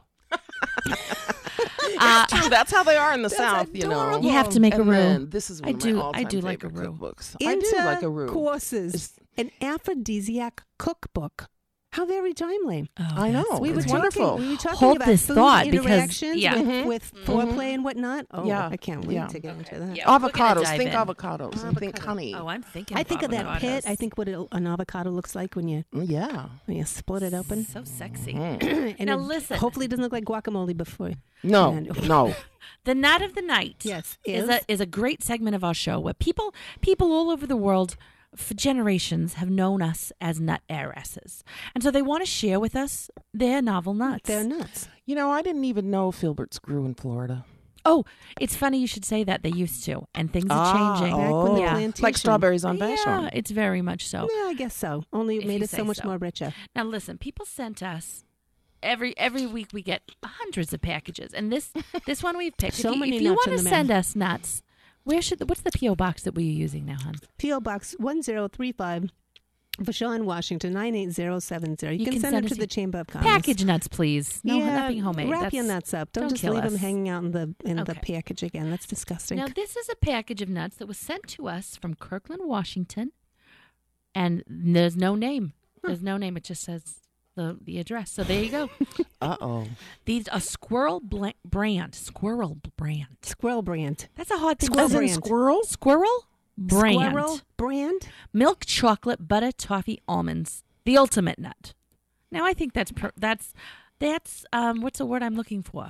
Speaker 3: It's true. That's how they are in the South, you know.
Speaker 1: adorable.
Speaker 2: You have to make a
Speaker 3: And
Speaker 2: roux.
Speaker 3: then this is one of my all-time
Speaker 2: I do like a
Speaker 3: favorite
Speaker 2: roux.
Speaker 3: cookbooks. I do like a roux.
Speaker 1: Courses, an aphrodisiac cookbook. How very timely.
Speaker 2: Oh,
Speaker 3: I know.
Speaker 2: that's
Speaker 1: We were
Speaker 3: It's
Speaker 2: great.
Speaker 3: wonderful.
Speaker 1: We were talking
Speaker 2: Hold
Speaker 1: about
Speaker 2: this
Speaker 1: food
Speaker 2: thought because-
Speaker 1: interactions
Speaker 2: yeah.
Speaker 1: with foreplay and whatnot. Oh,
Speaker 3: Yeah.
Speaker 1: I can't wait
Speaker 3: Yeah.
Speaker 1: to get into that.
Speaker 2: Yeah, we're gonna
Speaker 3: Avocados.
Speaker 2: dive
Speaker 3: Think
Speaker 2: in.
Speaker 3: avocados. And think honey.
Speaker 2: Oh, I'm thinking.
Speaker 1: I think of that
Speaker 2: avocados.
Speaker 1: pit. I think what an avocado looks like when you
Speaker 3: Yeah.
Speaker 1: split it open.
Speaker 2: So sexy.
Speaker 1: And
Speaker 2: Now
Speaker 1: it
Speaker 2: listen.
Speaker 1: hopefully it doesn't look like guacamole before.
Speaker 3: No.
Speaker 1: And-
Speaker 3: No.
Speaker 2: The Nut of the Night.
Speaker 1: Yes,
Speaker 2: is a great segment of our show where people all over the world for generations have known us as nut heiresses, and so they want to share with us their novel nuts.
Speaker 1: They're nuts.
Speaker 3: You know, I didn't even know filberts grew in Florida.
Speaker 2: Oh, it's funny you should say that. They used to, and things are changing.
Speaker 1: Back when the
Speaker 2: Yeah.
Speaker 1: plantation.
Speaker 3: Like strawberries on
Speaker 2: Yeah,
Speaker 3: Vashon.
Speaker 2: it's very much so.
Speaker 1: Yeah, I guess so. Only it
Speaker 2: If
Speaker 1: made
Speaker 2: you
Speaker 1: us so
Speaker 2: say
Speaker 1: much
Speaker 2: so.
Speaker 1: more richer.
Speaker 2: Now listen, people sent us every week we get hundreds of packages, and this one we've picked.
Speaker 1: So
Speaker 2: if you,
Speaker 1: many
Speaker 2: if you
Speaker 1: nuts
Speaker 2: want
Speaker 1: in
Speaker 2: to
Speaker 1: the
Speaker 2: send
Speaker 1: mail.
Speaker 2: us nuts, what's the PO box that we're using now, hon?
Speaker 1: P.O. Box 1035, Vashon, Washington 98070. You can send it to
Speaker 2: us
Speaker 1: the Chamber of Commerce.
Speaker 2: package nuts, please. No,
Speaker 1: yeah,
Speaker 2: nothing homemade.
Speaker 1: Wrap
Speaker 2: That's-
Speaker 1: your nuts up. Don't just
Speaker 2: kill
Speaker 1: leave them
Speaker 2: us.
Speaker 1: hanging out in the
Speaker 2: Okay.
Speaker 1: package again. That's disgusting.
Speaker 2: Now, this is a package of nuts that was sent to us from Kirkland, Washington, and there's no name. There's no name. It just says the address. So there you go.
Speaker 3: Uh-oh.
Speaker 2: These are Squirrel brand. Squirrel brand.
Speaker 1: Squirrel brand.
Speaker 2: That's a hard thing
Speaker 1: Squirrel
Speaker 2: to say.
Speaker 1: brand.
Speaker 3: Squirrel?
Speaker 2: Squirrel brand.
Speaker 1: Squirrel brand.
Speaker 2: Milk chocolate butter toffee almonds. The ultimate nut. Now I think that's what's the word I'm looking for?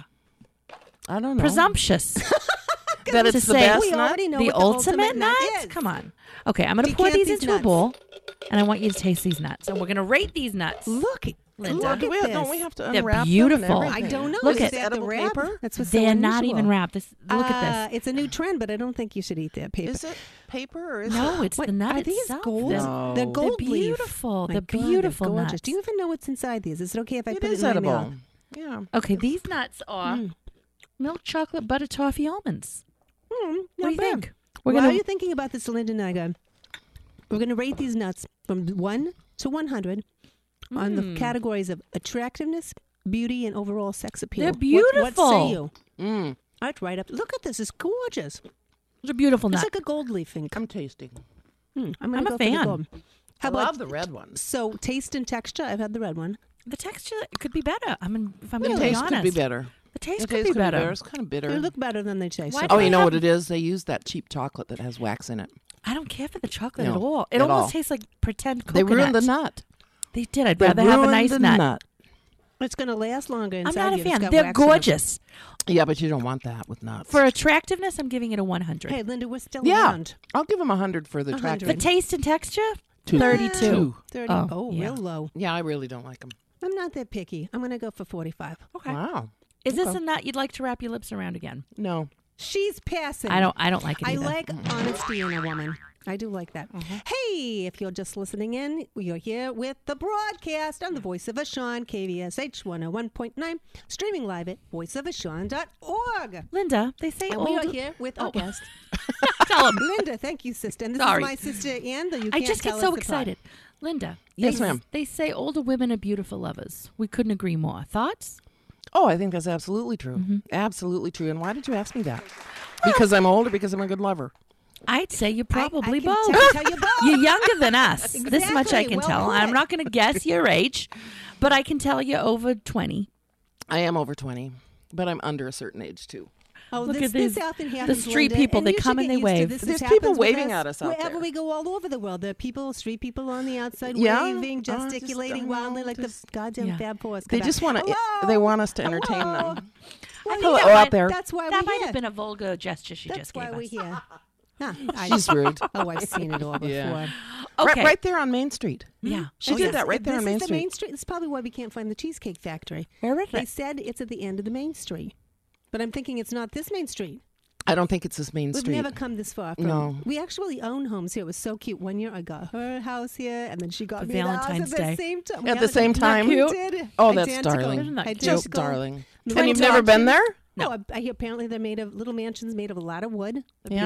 Speaker 3: I don't know.
Speaker 2: Presumptuous.
Speaker 3: That
Speaker 2: to
Speaker 3: it's the
Speaker 2: say
Speaker 3: best
Speaker 1: we
Speaker 3: nut?
Speaker 1: already know
Speaker 2: The
Speaker 1: what
Speaker 2: ultimate
Speaker 1: nut
Speaker 2: nut?
Speaker 1: is.
Speaker 2: Come on. Okay, I'm going to pour
Speaker 1: Decant
Speaker 2: these
Speaker 1: these
Speaker 2: into a
Speaker 1: nuts.
Speaker 2: bowl, and I want you to taste these nuts. And we're going to rate these nuts.
Speaker 1: Look,
Speaker 2: Linda.
Speaker 1: look
Speaker 3: Do
Speaker 1: at this.
Speaker 3: don't we have to
Speaker 2: They're
Speaker 3: unwrap
Speaker 2: beautiful.
Speaker 3: them and
Speaker 1: I
Speaker 3: everything?
Speaker 1: don't know.
Speaker 2: Look
Speaker 1: Is
Speaker 2: at-
Speaker 1: that the
Speaker 3: edible
Speaker 1: wrap?
Speaker 3: paper?
Speaker 1: That's what's so
Speaker 2: They're not
Speaker 1: unusual.
Speaker 2: even wrapped. Look at this.
Speaker 1: It's a new trend, but I don't think you should eat that paper.
Speaker 3: Is it paper or is
Speaker 2: No,
Speaker 3: it?
Speaker 2: it's
Speaker 1: What,
Speaker 2: the nut
Speaker 1: are these
Speaker 2: itself.
Speaker 1: gold?
Speaker 2: They're-
Speaker 3: No.
Speaker 1: They're gold
Speaker 2: They're
Speaker 1: leaf.
Speaker 2: beautiful.
Speaker 1: My
Speaker 2: They're
Speaker 1: God,
Speaker 2: beautiful
Speaker 1: gorgeous.
Speaker 2: nuts.
Speaker 1: Do you even know what's inside these? Is it okay if I
Speaker 3: It
Speaker 1: put
Speaker 3: is
Speaker 1: it in my
Speaker 3: edible.
Speaker 1: mouth?
Speaker 3: Yeah.
Speaker 2: Okay, these nuts are milk chocolate butter toffee almonds. What do you think? We're
Speaker 1: While
Speaker 2: gonna
Speaker 1: you're thinking about this, Linda Naga, we're going to rate these nuts from 1 to 100 on the categories of attractiveness, beauty, and overall sex appeal.
Speaker 2: They're
Speaker 1: What
Speaker 2: beautiful.
Speaker 1: say you?
Speaker 3: Mm.
Speaker 1: That's right up. Look at this. It's gorgeous.
Speaker 2: Those are beautiful
Speaker 1: It's
Speaker 2: nuts.
Speaker 1: like a gold leaf thing.
Speaker 3: I'm tasting.
Speaker 1: I'm
Speaker 2: I'm
Speaker 1: gonna
Speaker 2: a
Speaker 1: go for the
Speaker 2: fan.
Speaker 1: gold. How
Speaker 3: I
Speaker 1: about
Speaker 3: love the red ones.
Speaker 1: so taste and texture? I've had the red one.
Speaker 2: The texture could be better. If I'm
Speaker 3: The
Speaker 2: going to be
Speaker 3: taste
Speaker 2: honest,
Speaker 3: could be better.
Speaker 2: The taste
Speaker 3: The
Speaker 2: could
Speaker 3: taste
Speaker 2: be better.
Speaker 3: It's kind of bitter.
Speaker 1: They look better than they taste.
Speaker 2: Why
Speaker 1: So
Speaker 2: do
Speaker 3: Oh,
Speaker 2: they
Speaker 3: you know
Speaker 2: have-
Speaker 3: what it is? They use that cheap chocolate that has wax in it.
Speaker 2: I don't care for the chocolate
Speaker 3: No,
Speaker 2: at all. It
Speaker 3: at
Speaker 2: almost
Speaker 3: all.
Speaker 2: tastes like pretend
Speaker 3: They
Speaker 2: coconut.
Speaker 3: ruined the nut.
Speaker 2: They did. I'd
Speaker 3: They
Speaker 2: rather have a
Speaker 3: ruined
Speaker 2: nice
Speaker 3: the
Speaker 2: nut.
Speaker 1: it's going to last longer
Speaker 2: I'm
Speaker 1: inside
Speaker 2: not a
Speaker 1: you if it's
Speaker 2: fan.
Speaker 1: got
Speaker 2: They're
Speaker 1: wax in it.
Speaker 2: gorgeous.
Speaker 3: Yeah, but you don't want that with nuts.
Speaker 2: For attractiveness, I'm giving it a 100.
Speaker 1: Hey, Linda, we're still
Speaker 3: yeah,
Speaker 1: around.
Speaker 3: I'll give them 100 for the
Speaker 1: 100.
Speaker 2: For
Speaker 3: attractiveness.
Speaker 2: taste and texture,
Speaker 3: 2.
Speaker 2: 32.
Speaker 1: 30.
Speaker 2: Oh,
Speaker 1: Oh,
Speaker 2: yeah.
Speaker 1: real low.
Speaker 3: Yeah, I really don't like them.
Speaker 1: I'm not that picky. I'm going to go for 45.
Speaker 2: Okay.
Speaker 3: Wow.
Speaker 2: Is this a nut you'd like to wrap your lips around again?
Speaker 3: No.
Speaker 1: She's passing.
Speaker 2: I don't like it
Speaker 1: I
Speaker 2: either.
Speaker 1: like honesty in a woman. I do like that.
Speaker 2: Mm-hmm.
Speaker 1: Hey, if you're just listening in, you're here with the broadcast on the Voice of Vashon, KVSH 101.9, streaming live at voiceofvashon.org.
Speaker 2: Linda, they say
Speaker 1: And we
Speaker 2: old...
Speaker 1: are here with our guest,
Speaker 2: Tell 'em.
Speaker 1: Linda. Thank you, sister. And this
Speaker 2: Sorry.
Speaker 1: is my sister, Ann, though you
Speaker 2: I
Speaker 1: can't
Speaker 2: just get
Speaker 1: tell
Speaker 2: so
Speaker 1: us apart.
Speaker 2: excited. Linda.
Speaker 3: Yes,
Speaker 2: they,
Speaker 3: ma'am.
Speaker 2: They say older women are beautiful lovers. We couldn't agree more. Thoughts?
Speaker 3: Oh, I think that's absolutely true.
Speaker 2: Mm-hmm.
Speaker 3: Absolutely true. And why did you ask me that? Because I'm older, because I'm a good lover.
Speaker 2: I'd say you're probably
Speaker 1: I can
Speaker 2: both.
Speaker 1: tell you both.
Speaker 2: You're younger than us. This much I
Speaker 1: Exactly.
Speaker 2: can
Speaker 1: Well
Speaker 2: tell.
Speaker 1: put.
Speaker 2: I'm not going to guess your age, but I can tell you're over 20.
Speaker 3: I am over 20, but I'm under a certain age, too.
Speaker 1: Oh,
Speaker 2: Look
Speaker 1: this,
Speaker 2: at these-
Speaker 1: this often
Speaker 2: the
Speaker 1: happens,
Speaker 2: street
Speaker 1: Linda,
Speaker 2: people,
Speaker 1: and
Speaker 2: they
Speaker 1: you
Speaker 2: come
Speaker 1: should
Speaker 2: and
Speaker 1: get
Speaker 2: they
Speaker 1: used to
Speaker 2: wave.
Speaker 1: this.
Speaker 3: There's
Speaker 1: This
Speaker 3: people
Speaker 1: happens with
Speaker 3: waving
Speaker 1: us
Speaker 3: at us out
Speaker 1: wherever
Speaker 3: there.
Speaker 1: we go all over the world. There are people, street people on the outside
Speaker 3: Yeah.
Speaker 1: waving,
Speaker 3: Just,
Speaker 1: gesticulating
Speaker 3: I know,
Speaker 1: wildly like
Speaker 3: just-
Speaker 1: the goddamn
Speaker 2: Yeah.
Speaker 1: Fab Fours.
Speaker 3: They
Speaker 1: come
Speaker 3: just
Speaker 1: out.
Speaker 3: want to.
Speaker 1: Hello?
Speaker 3: They want us to entertain
Speaker 1: Hello?
Speaker 3: them.
Speaker 1: Well,
Speaker 3: Hello
Speaker 1: yeah,
Speaker 3: out there.
Speaker 1: That's why
Speaker 2: That
Speaker 1: we're
Speaker 2: might
Speaker 1: here.
Speaker 2: have been a vulgar gesture she
Speaker 1: That's
Speaker 2: just
Speaker 1: why
Speaker 2: gave
Speaker 1: we're
Speaker 2: us.
Speaker 1: here. Nah,
Speaker 3: She's rude.
Speaker 1: Oh, I've seen it all before.
Speaker 3: Yeah.
Speaker 2: Okay.
Speaker 3: Right there on Main Street.
Speaker 2: Yeah.
Speaker 3: She did that right there
Speaker 1: this
Speaker 3: on Main
Speaker 1: is the
Speaker 3: Street.
Speaker 1: Main Street. It's probably why we can't find the Cheesecake Factory.
Speaker 2: Where is
Speaker 1: They
Speaker 2: it?
Speaker 1: said it's at the end of the Main Street. But I'm thinking it's not this Main Street.
Speaker 3: I don't think it's this Main
Speaker 1: We've
Speaker 3: Street.
Speaker 1: never come this far. From,
Speaker 3: No.
Speaker 1: We actually own homes here. It was so cute. One year I got her house here, and then she got
Speaker 2: For
Speaker 1: me the house
Speaker 2: Valentine's
Speaker 1: at
Speaker 2: Day.
Speaker 1: the same time.
Speaker 3: At the same time?
Speaker 1: We
Speaker 2: Cute?
Speaker 1: did.
Speaker 3: Oh, that's
Speaker 1: Identical.
Speaker 3: darling.
Speaker 2: Isn't that cute?
Speaker 3: Just
Speaker 1: Identical.
Speaker 3: darling.
Speaker 1: Twin
Speaker 3: And you've never been there?
Speaker 1: No, I hear apparently they're made of little mansions made of a lot of wood.
Speaker 2: They're
Speaker 3: Yeah.
Speaker 2: beautiful.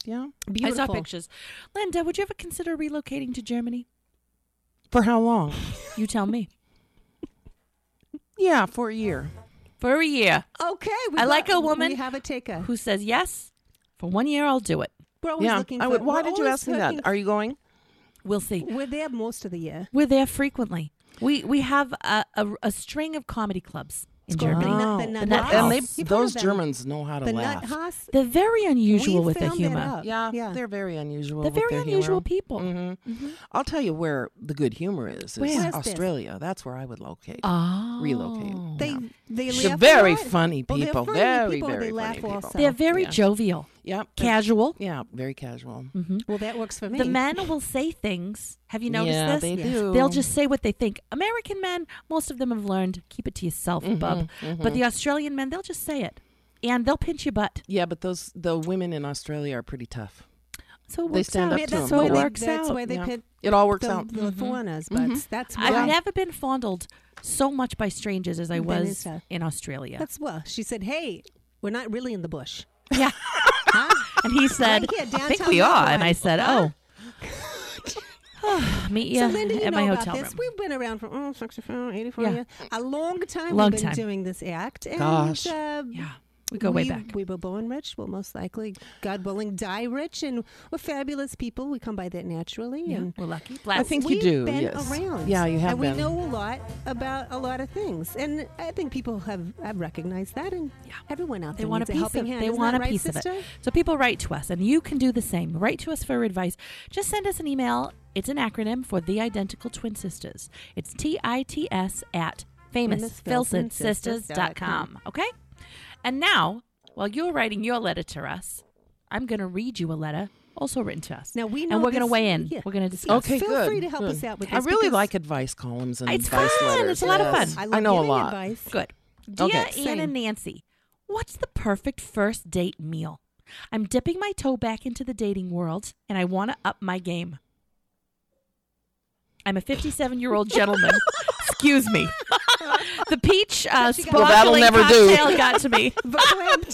Speaker 3: Yeah.
Speaker 1: Beautiful.
Speaker 2: I saw pictures. Linda, would you ever consider relocating to Germany?
Speaker 3: For how long?
Speaker 2: You tell me.
Speaker 3: Yeah, for a year.
Speaker 2: For a year.
Speaker 1: Okay.
Speaker 2: I like a woman
Speaker 1: We have a taker.
Speaker 2: who says yes. For 1 year, I'll do it.
Speaker 1: We're always
Speaker 3: Yeah,
Speaker 1: looking
Speaker 3: I
Speaker 1: for.
Speaker 3: would. Why
Speaker 1: we're
Speaker 3: did you
Speaker 1: always
Speaker 3: ask me that?
Speaker 1: looking-
Speaker 3: Are you going?
Speaker 2: We'll see.
Speaker 1: We're there most of the year.
Speaker 2: We're there frequently. We have a string of comedy clubs in Germany.
Speaker 3: Oh.
Speaker 1: The
Speaker 2: Nut
Speaker 1: Nut
Speaker 2: House.
Speaker 3: And
Speaker 1: House. You've heard
Speaker 3: those
Speaker 1: of them.
Speaker 3: Germans know how to
Speaker 1: The
Speaker 3: laugh.
Speaker 1: Nut House.
Speaker 2: They're very unusual
Speaker 1: We
Speaker 2: with their
Speaker 1: found that
Speaker 2: humor.
Speaker 1: out.
Speaker 3: Yeah,
Speaker 1: Yeah.
Speaker 3: they're very unusual.
Speaker 2: They're
Speaker 3: with
Speaker 2: very
Speaker 3: their
Speaker 2: unusual
Speaker 3: humor.
Speaker 2: people.
Speaker 3: Mm-hmm. I'll tell you where the good humor is.
Speaker 2: Where?
Speaker 1: Where's this?
Speaker 3: Australia. That's where I would locate.
Speaker 2: Oh.
Speaker 3: Relocate.
Speaker 1: They
Speaker 3: They're
Speaker 1: laugh
Speaker 3: very
Speaker 1: a lot.
Speaker 3: funny
Speaker 1: Oh, they're
Speaker 3: people.
Speaker 1: funny
Speaker 3: Very,
Speaker 1: people.
Speaker 3: very
Speaker 1: They laugh
Speaker 3: funny people.
Speaker 1: also.
Speaker 2: They're very
Speaker 3: Yeah.
Speaker 2: jovial,
Speaker 3: Yeah.
Speaker 2: casual.
Speaker 3: Yeah, very casual.
Speaker 1: Well, that works for me.
Speaker 2: The men will say things. Have you noticed
Speaker 3: Yeah,
Speaker 2: this?
Speaker 3: they
Speaker 1: Yes.
Speaker 3: do.
Speaker 2: They'll just say what they think. American men, most of them have learned, keep it to yourself, bub. But the Australian men, they'll just say it. And they'll pinch your butt.
Speaker 3: Yeah, but the women in Australia are pretty tough.
Speaker 2: So it
Speaker 3: They
Speaker 2: works
Speaker 3: stand
Speaker 2: out.
Speaker 3: up to them.
Speaker 2: So it
Speaker 3: But
Speaker 2: works
Speaker 1: That's
Speaker 2: out.
Speaker 1: why they
Speaker 3: Yeah.
Speaker 1: pit
Speaker 3: It all works
Speaker 1: the,
Speaker 3: out.
Speaker 1: the foreigners. But that's why.
Speaker 2: I've never been fondled so much by strangers as I
Speaker 1: Than
Speaker 2: was
Speaker 1: inside.
Speaker 2: in Australia.
Speaker 1: That's well. She said, "Hey, we're not really in the bush."
Speaker 2: Yeah. And he said,
Speaker 1: Right here,
Speaker 2: I think
Speaker 1: downtown
Speaker 2: we are. And
Speaker 1: Melbourne.
Speaker 2: I said,
Speaker 1: Huh?
Speaker 2: meet you
Speaker 1: So, Linda, you
Speaker 2: at
Speaker 1: know
Speaker 2: my
Speaker 1: about
Speaker 2: hotel
Speaker 1: this.
Speaker 2: room.
Speaker 1: We've been around for 64, 84
Speaker 2: Yeah.
Speaker 1: years. A long time
Speaker 2: Long
Speaker 1: we've been
Speaker 2: time.
Speaker 1: doing this act. And,
Speaker 3: Gosh.
Speaker 2: Yeah. We go way back.
Speaker 1: We were born rich. We'll most likely, God willing, die rich. And we're fabulous people. We come by that naturally.
Speaker 2: Yeah,
Speaker 1: And
Speaker 2: we're lucky.
Speaker 3: I think you
Speaker 1: we've
Speaker 3: do.
Speaker 1: been
Speaker 3: Yes.
Speaker 1: around.
Speaker 3: Yeah, you have
Speaker 1: and
Speaker 3: been.
Speaker 1: we know a lot about a lot of things. And I think people have recognized that. And
Speaker 2: Yeah.
Speaker 1: everyone out
Speaker 2: They
Speaker 1: there
Speaker 2: want a
Speaker 1: needs a
Speaker 2: piece
Speaker 1: helping
Speaker 2: of
Speaker 1: hand.
Speaker 2: they
Speaker 1: Isn't
Speaker 2: want
Speaker 1: that
Speaker 2: a
Speaker 1: right,
Speaker 2: piece of
Speaker 1: sister?
Speaker 2: it. So people write to us, and you can do the same. Write to us for advice. Just send us an email. It's an acronym for The Identical Twin Sisters. It's TITS at famousfilsonsisters.com. Okay? And now, while you're writing your letter to us, I'm going to read you a letter also written to us.
Speaker 1: Now we know
Speaker 2: and we're going to
Speaker 1: this-
Speaker 2: weigh in.
Speaker 1: yeah.
Speaker 2: We're going to discuss.
Speaker 3: Okay,
Speaker 1: Feel
Speaker 3: good.
Speaker 1: free to help
Speaker 3: good.
Speaker 1: us out with
Speaker 3: I
Speaker 1: this
Speaker 3: really
Speaker 1: because-
Speaker 3: like advice columns and
Speaker 2: It's
Speaker 3: advice
Speaker 2: fun.
Speaker 3: letters.
Speaker 2: It's a lot of
Speaker 3: Yes.
Speaker 2: fun.
Speaker 1: I love
Speaker 3: know a
Speaker 1: giving
Speaker 3: lot.
Speaker 1: advice.
Speaker 2: Good. Dear
Speaker 3: Okay.
Speaker 2: Ann
Speaker 1: Same.
Speaker 2: and Nancy, what's the perfect first date meal? I'm dipping my toe back into the dating world, and I want to up my game. I'm a 57-year-old gentleman. Excuse me. The peach
Speaker 3: that'll
Speaker 2: sparkling
Speaker 3: never do.
Speaker 2: cocktail got to me.
Speaker 1: Verklempt.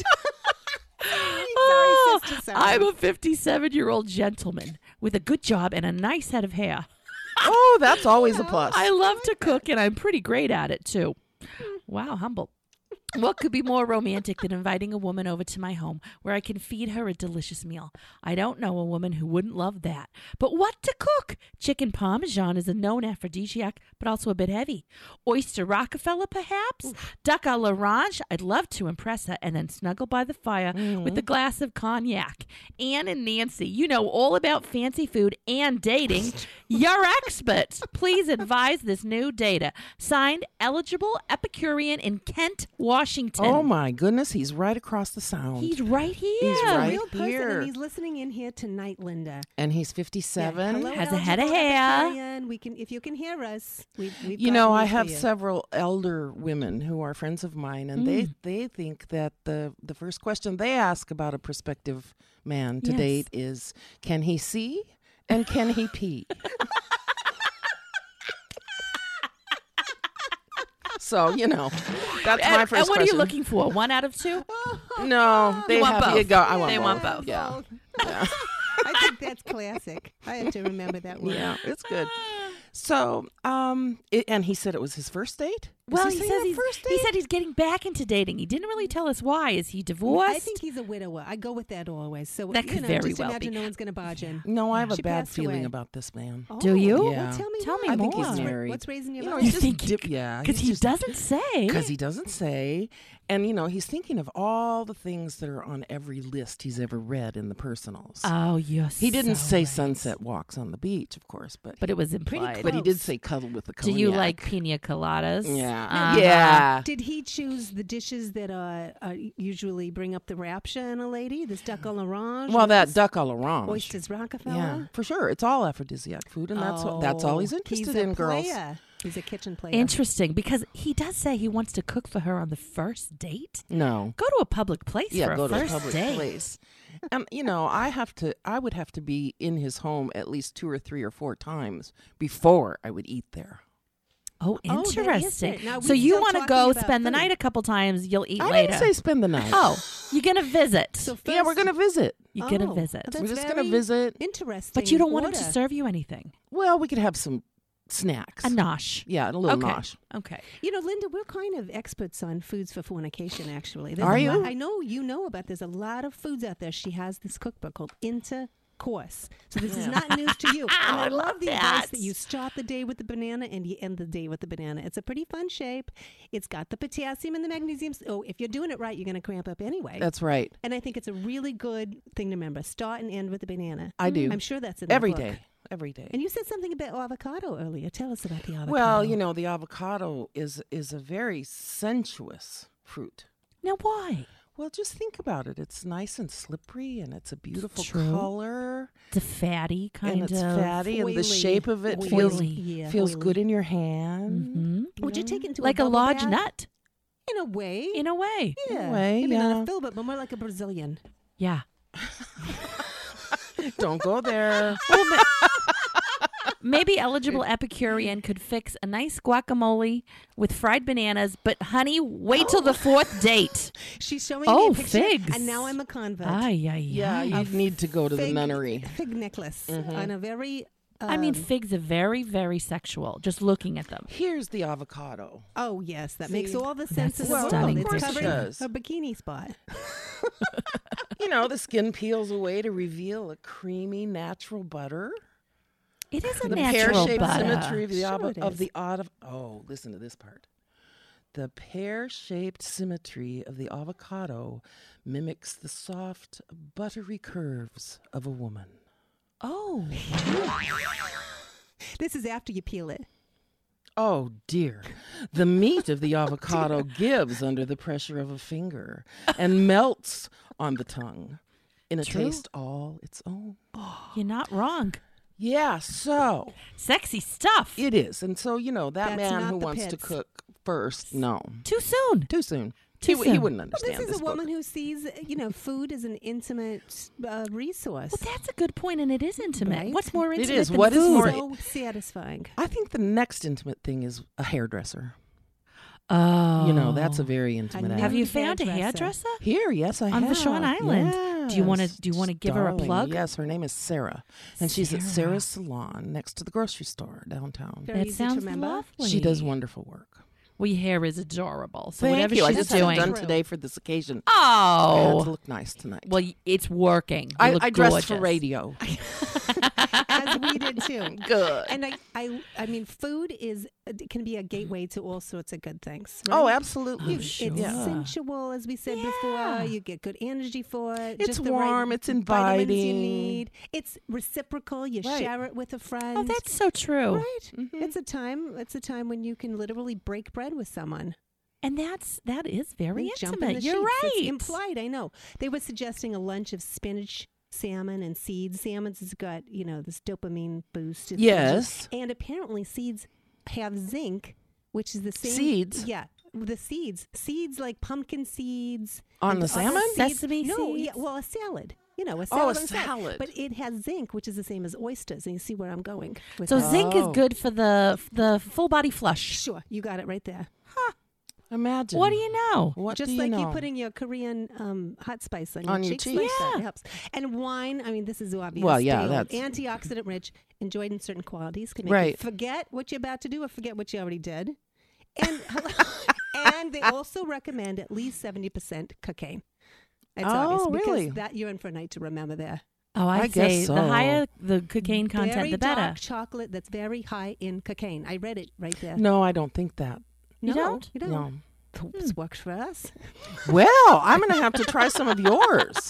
Speaker 2: Oh,
Speaker 1: Sorry, sister, sorry.
Speaker 2: I'm a 57-year-old gentleman with a good job and a nice head of hair.
Speaker 3: Oh, that's always a plus.
Speaker 2: I love to cook, and I'm pretty great at it, too. Wow, humble. What could be more romantic than inviting a woman over to my home where I can feed her a delicious meal? I don't know a woman who wouldn't love that. But what to cook? Chicken Parmesan is a known aphrodisiac, but also a bit heavy. Oyster Rockefeller, perhaps? Duck à l'orange? I'd love to impress her and then snuggle by the fire with a glass of cognac. Ann and Nancy, you know all about fancy food and dating. You're experts. Please advise this new data. Signed, eligible Epicurean in Kent, Washington.
Speaker 3: Oh my goodness, he's right across the sound.
Speaker 2: He's right here.
Speaker 3: He's
Speaker 1: a
Speaker 3: right
Speaker 1: real person,
Speaker 3: here.
Speaker 1: and he's listening in here tonight, Linda.
Speaker 3: And he's
Speaker 1: Yeah,
Speaker 3: 57.
Speaker 1: hello,
Speaker 2: Has a head of
Speaker 1: eligible
Speaker 2: hair.
Speaker 1: Epicurean. We can, if you can hear us, we've
Speaker 3: You
Speaker 1: got
Speaker 3: know,
Speaker 1: news
Speaker 3: I
Speaker 1: for
Speaker 3: have
Speaker 1: you.
Speaker 3: several elder women who are friends of mine, and they think that the first question they ask about a prospective man to
Speaker 2: Yes.
Speaker 3: date is, can he see and can he pee? So, you know, that's my
Speaker 2: And
Speaker 3: first
Speaker 2: what are
Speaker 3: question.
Speaker 2: you looking for? 1 out of 2?
Speaker 3: No, they
Speaker 2: want
Speaker 3: have
Speaker 2: both.
Speaker 3: you go. I want
Speaker 2: They
Speaker 3: both.
Speaker 2: want both.
Speaker 3: Yeah.
Speaker 1: I think that's classic. I have to remember that one.
Speaker 3: Yeah, it's good. So, and he said it was his first date? Is
Speaker 2: Well, he
Speaker 3: saying
Speaker 2: says
Speaker 3: a
Speaker 2: he's,
Speaker 3: first
Speaker 2: he
Speaker 3: date?
Speaker 2: said he's getting back into dating. He didn't really tell us why. Is he divorced?
Speaker 1: I think he's a widower. I go with that always. So
Speaker 2: That
Speaker 1: you
Speaker 2: could
Speaker 1: know,
Speaker 2: very
Speaker 1: just
Speaker 2: well
Speaker 1: imagine
Speaker 2: be.
Speaker 1: no one's going to barge in.
Speaker 3: No, I have a
Speaker 1: She
Speaker 3: bad
Speaker 1: passed
Speaker 3: feeling
Speaker 1: away.
Speaker 3: about this man.
Speaker 2: Do you?
Speaker 1: Well,
Speaker 3: Yeah.
Speaker 1: tell me
Speaker 2: Tell
Speaker 1: more.
Speaker 2: me
Speaker 3: I think he's
Speaker 2: more.
Speaker 3: married.
Speaker 1: What's raising your
Speaker 3: You know,
Speaker 1: voice?
Speaker 3: he's
Speaker 2: You
Speaker 3: just
Speaker 2: think-
Speaker 3: yeah,
Speaker 2: Because
Speaker 3: he's
Speaker 2: he
Speaker 3: just-
Speaker 2: doesn't say.
Speaker 3: Because he doesn't say. And, you know, he's thinking of all the things that are on every list he's ever read in the personals.
Speaker 2: Oh, you're
Speaker 3: he didn't
Speaker 2: so
Speaker 3: say
Speaker 2: right.
Speaker 3: sunset walks on the beach, of course, but
Speaker 2: But it was implied.
Speaker 3: but he did
Speaker 1: close.
Speaker 3: say cuddle with the
Speaker 2: Do
Speaker 3: cognac.
Speaker 2: you like pina coladas?
Speaker 3: Yeah.
Speaker 2: Uh-huh.
Speaker 3: Yeah.
Speaker 1: Did he choose the dishes that usually bring up the rapture in a lady? This duck à l'orange?
Speaker 3: Well,
Speaker 1: or
Speaker 3: that
Speaker 1: this
Speaker 3: duck à l'orange.
Speaker 1: Oysters Rockefeller?
Speaker 3: Yeah, for sure. It's all aphrodisiac food, and that's all he's interested
Speaker 1: a
Speaker 3: in, girls.
Speaker 1: player. He's a kitchen player.
Speaker 2: Interesting, because he does say he wants to cook for her on the first date.
Speaker 3: No.
Speaker 2: Go to a public place
Speaker 3: Yeah,
Speaker 2: for
Speaker 3: go
Speaker 2: a
Speaker 3: to a
Speaker 2: first
Speaker 3: public
Speaker 2: date.
Speaker 3: place. You know, I would have to be in his home at least 2 or 3 or 4 times before I would eat there.
Speaker 2: Oh,
Speaker 1: Oh, that is
Speaker 2: interesting.
Speaker 1: it. Now,
Speaker 2: So
Speaker 1: we
Speaker 2: you
Speaker 1: still
Speaker 2: want to
Speaker 1: talking
Speaker 2: go
Speaker 1: about
Speaker 2: spend the
Speaker 1: food.
Speaker 2: night a couple times. You'll eat
Speaker 3: I
Speaker 2: later.
Speaker 3: didn't say spend the night.
Speaker 2: Oh, you're gonna visit.
Speaker 1: So first,
Speaker 3: yeah, we're gonna visit.
Speaker 2: You're gonna
Speaker 1: Oh,
Speaker 2: visit.
Speaker 1: that's
Speaker 3: We're just gonna
Speaker 1: very
Speaker 3: visit.
Speaker 1: Interesting.
Speaker 2: But you don't want him to
Speaker 1: order.
Speaker 2: serve you anything.
Speaker 3: Well, we could have some snacks.
Speaker 2: A nosh.
Speaker 3: Yeah, a little
Speaker 2: Okay.
Speaker 3: nosh.
Speaker 2: Okay.
Speaker 1: You know, Linda, we're kind of experts on foods for fornication, actually.
Speaker 3: Are you?
Speaker 1: I know you know about there's a lot of foods out there. She has this cookbook called Intercourse. So this is not news to you. And I love the advice that you start the day with the banana and you end the day with the banana. It's a pretty fun shape. It's got the potassium and the magnesium. Oh, if you're doing it right, you're going to cramp up anyway.
Speaker 3: That's right.
Speaker 1: And I think it's a really good thing to remember. Start and end with the banana.
Speaker 3: I do.
Speaker 1: I'm sure that's in
Speaker 3: Every
Speaker 1: the book.
Speaker 3: day. Every day.
Speaker 1: And you said something about avocado earlier. Tell us about the avocado.
Speaker 3: Well, you know, the avocado is a very sensuous fruit.
Speaker 2: Now why?
Speaker 3: Well, just think about it. It's nice and slippery, and it's a beautiful
Speaker 2: True.
Speaker 3: color,
Speaker 2: It's a fatty kind
Speaker 3: and it's
Speaker 2: of.
Speaker 3: fatty, and
Speaker 1: oily.
Speaker 3: the shape of it
Speaker 1: Oily.
Speaker 3: feels
Speaker 1: Yeah,
Speaker 3: feels
Speaker 1: oily.
Speaker 3: good in your hand.
Speaker 2: Mhm.
Speaker 1: Would you take it into
Speaker 2: Like a
Speaker 1: bubble
Speaker 2: large
Speaker 1: bath?
Speaker 2: nut,
Speaker 1: In a way.
Speaker 2: in a way.
Speaker 1: Yeah.
Speaker 3: In a way,
Speaker 1: Maybe not
Speaker 3: yeah.
Speaker 1: a Philbert, but more like a Brazilian.
Speaker 2: Yeah.
Speaker 3: Don't go there.
Speaker 2: Maybe eligible Epicurean could fix a nice guacamole with fried bananas, but honey, wait till the fourth date.
Speaker 1: She's showing
Speaker 2: Oh,
Speaker 1: me a picture,
Speaker 2: figs.
Speaker 1: and now I'm a convert.
Speaker 2: Ay, ay,
Speaker 3: Yeah,
Speaker 2: ay.
Speaker 3: you need to go to the
Speaker 1: Fig-
Speaker 3: nunnery.
Speaker 1: Fig necklace on a very.
Speaker 2: I mean,
Speaker 1: um,
Speaker 2: figs are very, very sexual, just looking at them.
Speaker 3: Here's the avocado.
Speaker 1: Oh yes, that makes
Speaker 3: See?
Speaker 1: all the sense in the
Speaker 2: Well,
Speaker 1: world.
Speaker 2: stunning
Speaker 1: It's
Speaker 3: of course it
Speaker 1: covering
Speaker 3: does.
Speaker 1: her bikini spot.
Speaker 3: You know, the skin peels away to reveal a creamy natural butter.
Speaker 2: It is a
Speaker 3: The
Speaker 2: natural
Speaker 3: pear-shaped
Speaker 2: butter.
Speaker 3: symmetry of the
Speaker 1: Sure it is.
Speaker 3: Oh, listen to this part. The pear-shaped symmetry of the avocado mimics the soft, buttery curves of a woman.
Speaker 2: Oh,
Speaker 1: This is after you peel it.
Speaker 3: Oh dear. The meat of the avocado gives under the pressure of a finger and melts on the tongue in a
Speaker 2: True.
Speaker 3: taste all its own.
Speaker 2: you're not wrong.
Speaker 3: Yeah, so
Speaker 2: Sexy stuff.
Speaker 3: it is. And so, you know, that
Speaker 1: That's
Speaker 3: man
Speaker 1: not
Speaker 3: who
Speaker 1: the
Speaker 3: wants to
Speaker 1: pits.
Speaker 3: cook first, no.
Speaker 2: Too soon.
Speaker 3: Too soon.
Speaker 2: Too
Speaker 3: He
Speaker 2: soon.
Speaker 3: wouldn't
Speaker 1: Well,
Speaker 3: understand
Speaker 1: this is a
Speaker 3: book.
Speaker 1: woman who sees, food as an intimate resource.
Speaker 2: Well, that's a good point, and it is intimate.
Speaker 1: Right?
Speaker 2: What's more
Speaker 3: It
Speaker 2: intimate
Speaker 3: is.
Speaker 2: than
Speaker 3: What is
Speaker 2: food?
Speaker 3: more-
Speaker 1: So satisfying.
Speaker 3: I think the next intimate thing is a hairdresser.
Speaker 2: Oh.
Speaker 3: You know, that's a very intimate
Speaker 1: nude
Speaker 2: Have
Speaker 3: act.
Speaker 2: you found a
Speaker 1: hairdresser.
Speaker 2: hairdresser?
Speaker 3: Here, yes, I
Speaker 2: On
Speaker 3: have.
Speaker 2: Vashon Island.
Speaker 3: Yes.
Speaker 2: Do you wanna give her a
Speaker 3: Darling.
Speaker 2: plug?
Speaker 3: Yes, her name is Sarah. And she's at
Speaker 2: Sarah.
Speaker 3: Sarah's Salon next to the grocery store downtown.
Speaker 1: Very
Speaker 2: That
Speaker 1: easy
Speaker 2: sounds
Speaker 1: to remember.
Speaker 2: lovely.
Speaker 3: She does wonderful work.
Speaker 2: Well, your hair is adorable. So
Speaker 3: Thank
Speaker 2: whatever
Speaker 3: you. I
Speaker 2: she's
Speaker 3: just had it
Speaker 2: doing.
Speaker 3: done
Speaker 1: True.
Speaker 3: today for this occasion. I had to
Speaker 2: Oh.
Speaker 3: look nice tonight.
Speaker 2: Well, it's working. You
Speaker 3: I
Speaker 2: look
Speaker 3: dressed for
Speaker 2: gorgeous.
Speaker 3: radio.
Speaker 1: As we did too.
Speaker 3: Good.
Speaker 1: And I mean, food can be a gateway to all sorts of good things.
Speaker 3: Oh,
Speaker 1: right?
Speaker 3: absolutely.
Speaker 1: It's
Speaker 2: sure.
Speaker 1: sensual, as we said
Speaker 2: Yeah.
Speaker 1: before. You get good energy for it.
Speaker 3: It's
Speaker 1: just the right
Speaker 3: warm, it's
Speaker 1: vitamins you
Speaker 3: inviting.
Speaker 1: need. It's reciprocal. You
Speaker 3: Right.
Speaker 1: share it with a friend.
Speaker 2: Oh, that's so true.
Speaker 1: right.
Speaker 3: Mhm.
Speaker 1: It's a time when you can literally break bread with someone.
Speaker 2: And that is very
Speaker 1: And jump in
Speaker 2: intimate.
Speaker 1: the
Speaker 2: You're
Speaker 1: sheets.
Speaker 2: right.
Speaker 1: It's implied. I know. They were suggesting a lunch of spinach, salmon, and seeds. Salmon's has got this dopamine boost. It's
Speaker 3: Yes.
Speaker 1: and apparently seeds have zinc, which is the same.
Speaker 3: Seeds?
Speaker 1: Yeah. The seeds like pumpkin seeds.
Speaker 3: On
Speaker 1: and
Speaker 3: the
Speaker 1: other
Speaker 3: salmon?
Speaker 1: seeds.
Speaker 2: Sesame
Speaker 1: No, yeah,
Speaker 2: seeds?
Speaker 1: well, a salad. A salad.
Speaker 3: Oh, a
Speaker 1: on the side.
Speaker 3: salad.
Speaker 1: But it has zinc, which is the same as oysters. And you see where I'm going with
Speaker 2: So
Speaker 1: that.
Speaker 2: zinc is
Speaker 3: Oh.
Speaker 2: good for the full body flush.
Speaker 1: Sure, you got it right there.
Speaker 3: Imagine.
Speaker 2: What do you know?
Speaker 3: What
Speaker 1: Just
Speaker 3: do you
Speaker 1: like
Speaker 3: know?
Speaker 1: you putting your Korean hot spice on,
Speaker 3: On
Speaker 1: your
Speaker 3: your
Speaker 1: cheeks.
Speaker 3: cheeks.
Speaker 1: Like that.
Speaker 2: Yeah.
Speaker 1: It helps. And wine, I mean, this is obvious.
Speaker 3: Well, yeah,
Speaker 1: Stale,
Speaker 3: that's-
Speaker 1: antioxidant rich, enjoyed in certain qualities, can make
Speaker 3: Right.
Speaker 1: you forget what you're about to do or forget what you already did. And and they also recommend at least 70% cocaine. That's obvious
Speaker 3: Oh,
Speaker 1: because
Speaker 3: really?
Speaker 1: that you're in for a night to remember there.
Speaker 2: Oh,
Speaker 3: I
Speaker 2: I'd
Speaker 3: guess
Speaker 2: say
Speaker 3: so.
Speaker 2: the higher the cocaine content,
Speaker 1: very
Speaker 2: the better.
Speaker 1: dark chocolate that's very high in cocaine. I read it right there.
Speaker 3: No, I don't think that.
Speaker 2: You
Speaker 1: No,
Speaker 2: don't?
Speaker 1: You don't.
Speaker 3: No.
Speaker 1: This works for us.
Speaker 3: Well, I'm going to have to try some of yours.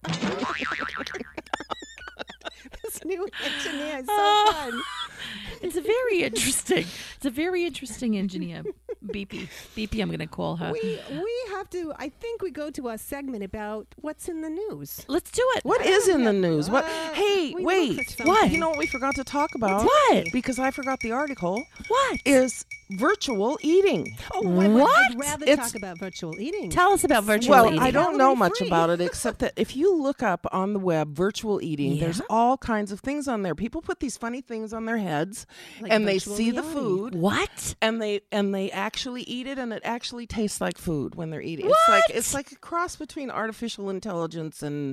Speaker 1: This new engineer is so
Speaker 2: Oh.
Speaker 1: fun.
Speaker 2: It's a very interesting. It's a very interesting engineer. BP. I'm going to call her.
Speaker 1: We have to. I think we go to our segment about what's in the news.
Speaker 2: Let's do it.
Speaker 3: What is in the news? What? Hey, wait.
Speaker 1: look for
Speaker 2: What?
Speaker 1: something.
Speaker 3: You know what we forgot to talk about?
Speaker 2: What?
Speaker 3: Because I forgot the article.
Speaker 2: What?
Speaker 3: Is virtual eating.
Speaker 1: Oh,
Speaker 2: What?
Speaker 1: I'd rather
Speaker 3: It's-
Speaker 1: talk about virtual eating.
Speaker 2: Tell us about virtual
Speaker 3: Well,
Speaker 2: eating.
Speaker 3: I don't know
Speaker 1: Calorie
Speaker 3: much
Speaker 1: free.
Speaker 3: about it except that if you look up on the web virtual eating, there's
Speaker 2: Yeah?
Speaker 3: all kinds of things on there. People put these funny things on their heads
Speaker 1: Like
Speaker 3: and they
Speaker 1: virtual
Speaker 3: see the
Speaker 1: reality.
Speaker 3: food
Speaker 2: What?
Speaker 3: and they actually eat it and it actually tastes like food when they're eating.
Speaker 2: What?
Speaker 3: It's like a cross between artificial intelligence and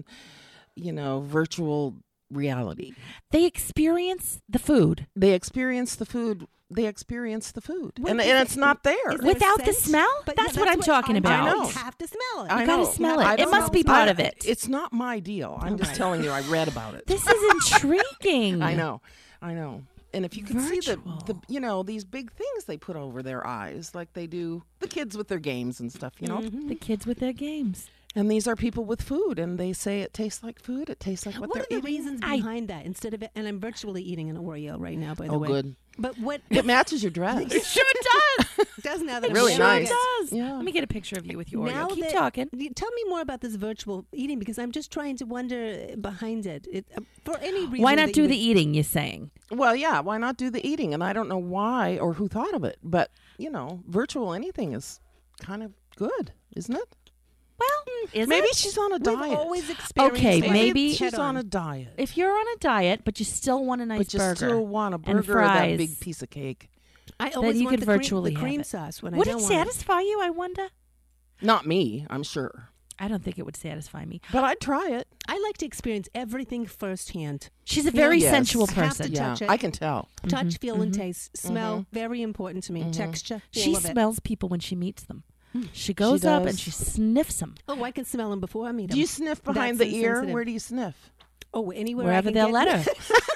Speaker 3: virtual reality.
Speaker 2: They experience the food
Speaker 3: They experience the food.
Speaker 1: Wait,
Speaker 3: And
Speaker 1: is
Speaker 3: it's not there.
Speaker 1: Is there
Speaker 2: without the
Speaker 1: scent?
Speaker 2: smell.
Speaker 1: But
Speaker 2: That's
Speaker 1: yeah,
Speaker 2: what I'm talking
Speaker 1: I
Speaker 2: about.
Speaker 3: know.
Speaker 1: You have to smell it.
Speaker 3: I
Speaker 2: You gotta
Speaker 3: know.
Speaker 2: smell
Speaker 3: I
Speaker 2: it. It
Speaker 3: don't
Speaker 2: must
Speaker 3: know.
Speaker 2: be part of it.
Speaker 3: It's not my deal. I'm just telling you. I read about it.
Speaker 2: This is intriguing.
Speaker 3: I know. And if you can see
Speaker 2: Virtual.
Speaker 3: these big things they put over their eyes, like they do the kids with their games and stuff,
Speaker 2: The kids with their games.
Speaker 3: And these are people with food, and they say it tastes like food. It tastes like what
Speaker 1: What
Speaker 3: they're
Speaker 1: are the
Speaker 3: eating.
Speaker 1: reasons behind that? Instead of, and I'm virtually eating an Oreo right now, by the
Speaker 3: Oh,
Speaker 1: way.
Speaker 3: good.
Speaker 1: But what
Speaker 3: It matches your dress.
Speaker 2: Sure does.
Speaker 1: does now that
Speaker 3: Really
Speaker 1: I'm
Speaker 2: sure
Speaker 3: nice.
Speaker 2: does.
Speaker 3: Yeah.
Speaker 2: Let me get a picture of you with your
Speaker 1: Now
Speaker 2: Oreo. Keep
Speaker 1: that-
Speaker 2: talking.
Speaker 1: Tell me more about this virtual eating because I'm just trying to wonder behind it. For any reason.
Speaker 2: Why not
Speaker 1: that
Speaker 2: do
Speaker 1: you
Speaker 2: the
Speaker 1: would-
Speaker 2: eating, you're saying?
Speaker 3: Well, yeah. Why not do the eating? And I don't know why or who thought of it, but virtual anything is kind of good, isn't it?
Speaker 2: Well, is
Speaker 3: Maybe
Speaker 2: it?
Speaker 3: she's on a
Speaker 1: We've
Speaker 3: diet.
Speaker 1: always experienced
Speaker 2: Okay,
Speaker 1: it
Speaker 2: maybe-
Speaker 3: she's
Speaker 1: head
Speaker 3: on a diet.
Speaker 2: If you're on a diet, but you still want a nice
Speaker 3: But you
Speaker 2: burger,
Speaker 3: still want a
Speaker 2: and
Speaker 3: burger or that
Speaker 2: fries.
Speaker 3: big piece of cake.
Speaker 1: I always
Speaker 2: you
Speaker 1: want
Speaker 2: could
Speaker 1: the
Speaker 2: virtually
Speaker 1: cream,
Speaker 2: have
Speaker 1: the cream
Speaker 2: it.
Speaker 1: sauce when
Speaker 2: would
Speaker 1: I
Speaker 2: it
Speaker 1: don't want
Speaker 2: satisfy you, I wonder?
Speaker 3: Not me, I'm sure.
Speaker 2: I don't think it would satisfy me.
Speaker 3: But I'd try it.
Speaker 1: I like to experience everything firsthand.
Speaker 2: She's a very
Speaker 3: Yes.
Speaker 2: sensual
Speaker 1: Have to
Speaker 2: person.
Speaker 1: touch it.
Speaker 3: I can tell.
Speaker 1: Touch, feel, and taste. Smell, very important to me. Texture,
Speaker 2: She
Speaker 1: all of it.
Speaker 2: smells people when she meets them. She goes up and
Speaker 3: does.
Speaker 2: she sniffs them.
Speaker 1: Oh, I can smell them before I meet them.
Speaker 3: Do you sniff behind
Speaker 1: That's
Speaker 3: the ear?
Speaker 1: insensitive.
Speaker 3: Where do you sniff?
Speaker 1: Oh, anywhere
Speaker 2: Wherever
Speaker 1: I can
Speaker 2: they'll
Speaker 1: get
Speaker 2: let her.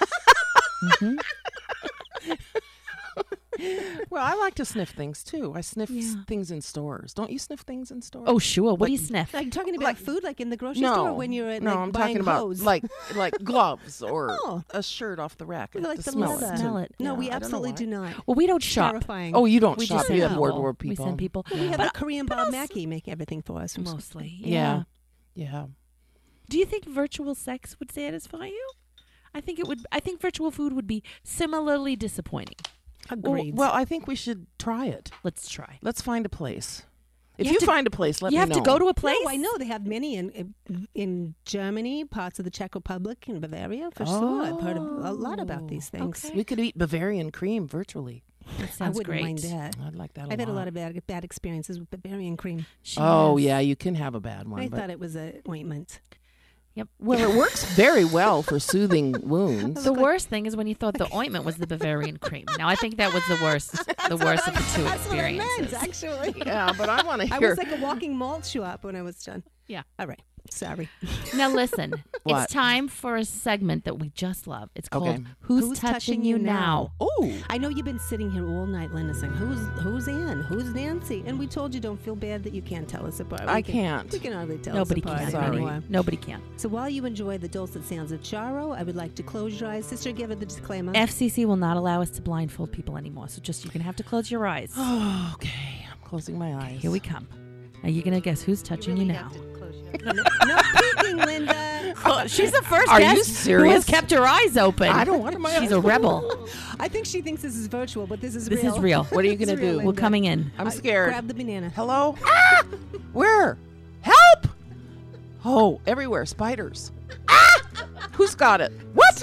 Speaker 3: Well, I like to sniff things too. I sniff things in stores. Don't you sniff things in stores?
Speaker 2: Oh, sure. What do you
Speaker 3: Like-
Speaker 2: sniff?
Speaker 1: Like talking about food, like in the grocery
Speaker 3: no,
Speaker 1: store when you're
Speaker 3: no,
Speaker 1: like,
Speaker 3: I'm
Speaker 1: buying
Speaker 3: talking about
Speaker 1: clothes.
Speaker 3: like gloves or
Speaker 1: Oh.
Speaker 3: a shirt off the rack. I
Speaker 1: We
Speaker 3: have
Speaker 1: like
Speaker 3: to
Speaker 1: the
Speaker 3: smell
Speaker 1: leather.
Speaker 3: it.
Speaker 2: Smell it.
Speaker 1: No,
Speaker 3: Yeah,
Speaker 1: we
Speaker 3: I don't know
Speaker 1: absolutely
Speaker 3: why.
Speaker 1: do not.
Speaker 2: Well, we don't shop.
Speaker 1: Terrifying.
Speaker 3: Oh, you don't
Speaker 2: We
Speaker 3: shop.
Speaker 2: just
Speaker 3: You
Speaker 2: send
Speaker 3: have ward
Speaker 2: people.
Speaker 3: war people.
Speaker 2: We send people.
Speaker 1: We have
Speaker 2: But
Speaker 1: a Korean Bob Mackey make everything for us.
Speaker 2: mostly.
Speaker 3: Yeah. Yeah.
Speaker 2: Do you think virtual sex would satisfy you? I think it would. I think virtual food would be similarly disappointing.
Speaker 1: Agreed.
Speaker 3: Well, I think we should try it.
Speaker 2: Let's try.
Speaker 3: Let's find a place. If
Speaker 2: You
Speaker 3: you,
Speaker 2: have to-
Speaker 3: find a place, let
Speaker 2: you
Speaker 3: me
Speaker 2: have
Speaker 3: know.
Speaker 2: to go to a place.
Speaker 1: No, I know they have many in Germany, parts of the Czech Republic, and Bavaria for sure. I've heard a lot about these things.
Speaker 2: Okay.
Speaker 3: We could eat Bavarian cream virtually.
Speaker 2: That
Speaker 1: I
Speaker 2: sounds
Speaker 1: wouldn't
Speaker 2: great.
Speaker 1: mind that.
Speaker 3: I'd like that.
Speaker 1: I've had a lot of bad experiences with Bavarian cream.
Speaker 2: She
Speaker 3: Oh
Speaker 2: has-
Speaker 3: yeah, you can have a bad one.
Speaker 1: I
Speaker 3: but-
Speaker 1: thought it was an ointment.
Speaker 2: Yep.
Speaker 3: Well, it works very well for soothing wounds.
Speaker 2: The worst thing is when you thought the ointment was the Bavarian cream. Now I think that was the worst of the two
Speaker 1: That's what I
Speaker 2: experiences.
Speaker 1: meant, actually.
Speaker 3: Yeah, but I want to
Speaker 1: I
Speaker 3: hear.
Speaker 1: was like a walking malt shop when I was done.
Speaker 2: Yeah.
Speaker 1: All right. Sorry.
Speaker 2: Now listen,
Speaker 3: What?
Speaker 2: it's time for a segment that we just love. It's called
Speaker 3: Okay.
Speaker 2: Who's Touching You Now?
Speaker 3: Oh,
Speaker 1: I know you've been sitting here all night, Linda, saying, who's Ann? Who's Nancy? And we told you don't feel bad that you can't tell us apart.
Speaker 3: I can't.
Speaker 1: We can hardly tell
Speaker 2: Nobody
Speaker 1: us apart
Speaker 2: can.
Speaker 3: Sorry.
Speaker 1: anymore.
Speaker 2: Nobody can.
Speaker 1: So while you enjoy the dulcet sounds of Charo, I would like to close your eyes. Sister, give her the disclaimer.
Speaker 2: FCC will not allow us to blindfold people anymore. So just you're gonna have to close your eyes.
Speaker 3: Oh, okay. I'm closing my eyes.
Speaker 2: Here we come. Are you gonna guess who's touching you,
Speaker 1: really
Speaker 2: now?
Speaker 1: have to close your No peeking, Linda.
Speaker 2: She's the first
Speaker 3: Are you
Speaker 2: guest who
Speaker 3: serious?
Speaker 2: has kept her eyes open.
Speaker 3: I don't want my
Speaker 2: She's
Speaker 3: eyes
Speaker 2: a rebel.
Speaker 1: I think she thinks this is virtual, but this is
Speaker 2: This
Speaker 1: real.
Speaker 2: is real.
Speaker 3: What are you gonna
Speaker 1: It's real,
Speaker 3: do?
Speaker 2: We're
Speaker 1: Linda.
Speaker 2: coming in.
Speaker 3: I'm scared.
Speaker 1: Grab the banana.
Speaker 3: Hello? Ah! Where? Help! Oh, everywhere. Spiders. Ah! Who's got it? What?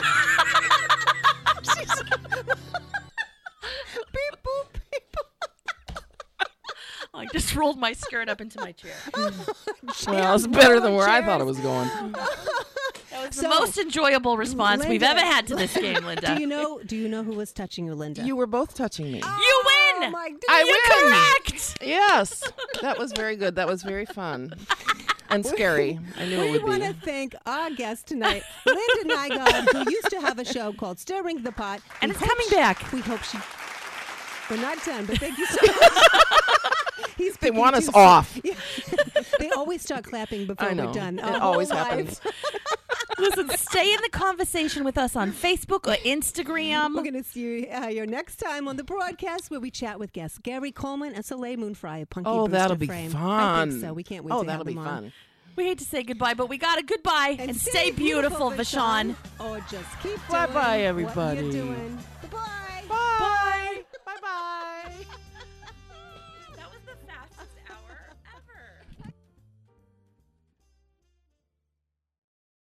Speaker 2: I just rolled my skirt up into my chair.
Speaker 3: Well, it's better than where I thought it was going.
Speaker 2: That was
Speaker 1: So,
Speaker 2: the most enjoyable response we've
Speaker 1: Linda,
Speaker 2: ever had to this game, Linda.
Speaker 1: Do you know who was touching you, Linda?
Speaker 3: You were both touching me.
Speaker 2: You
Speaker 1: Oh,
Speaker 2: win!
Speaker 1: my goodness.
Speaker 3: I
Speaker 2: You're
Speaker 3: win.
Speaker 2: correct!
Speaker 3: Yes. That was very good. That was very fun. And scary. I knew it
Speaker 1: We
Speaker 3: would
Speaker 1: want
Speaker 3: be.
Speaker 1: to thank our guest tonight, Linda Nygaard, who used to have a show called Stirring the Pot.
Speaker 2: And
Speaker 1: We
Speaker 2: it's
Speaker 1: hope
Speaker 2: coming
Speaker 1: she-
Speaker 2: back.
Speaker 1: We hope she... We're not done, but thank you so much. He's
Speaker 3: They
Speaker 1: picking
Speaker 3: want us
Speaker 1: too
Speaker 3: off.
Speaker 1: soon. Yeah. They always start clapping before
Speaker 3: I know.
Speaker 1: we're done.
Speaker 3: It
Speaker 1: Our
Speaker 3: always
Speaker 1: whole
Speaker 3: happens.
Speaker 1: lives.
Speaker 2: Listen, stay in the conversation with us on Facebook or Instagram.
Speaker 1: We're going to see you your next time on the broadcast where we chat with guests Gary Coleman and Soleil Moonfry of Punky
Speaker 3: Oh,
Speaker 1: Brewster
Speaker 3: that'll be
Speaker 1: Frame.
Speaker 3: fun.
Speaker 1: I think so. We can't wait
Speaker 3: Oh,
Speaker 1: to
Speaker 3: that'll
Speaker 1: have
Speaker 3: be
Speaker 1: them on.
Speaker 3: fun.
Speaker 2: We hate to say goodbye, but we got a goodbye. And stay beautiful, Vashon.
Speaker 1: Or just keep doing
Speaker 3: Bye-bye,
Speaker 1: what
Speaker 3: everybody.
Speaker 1: you're doing.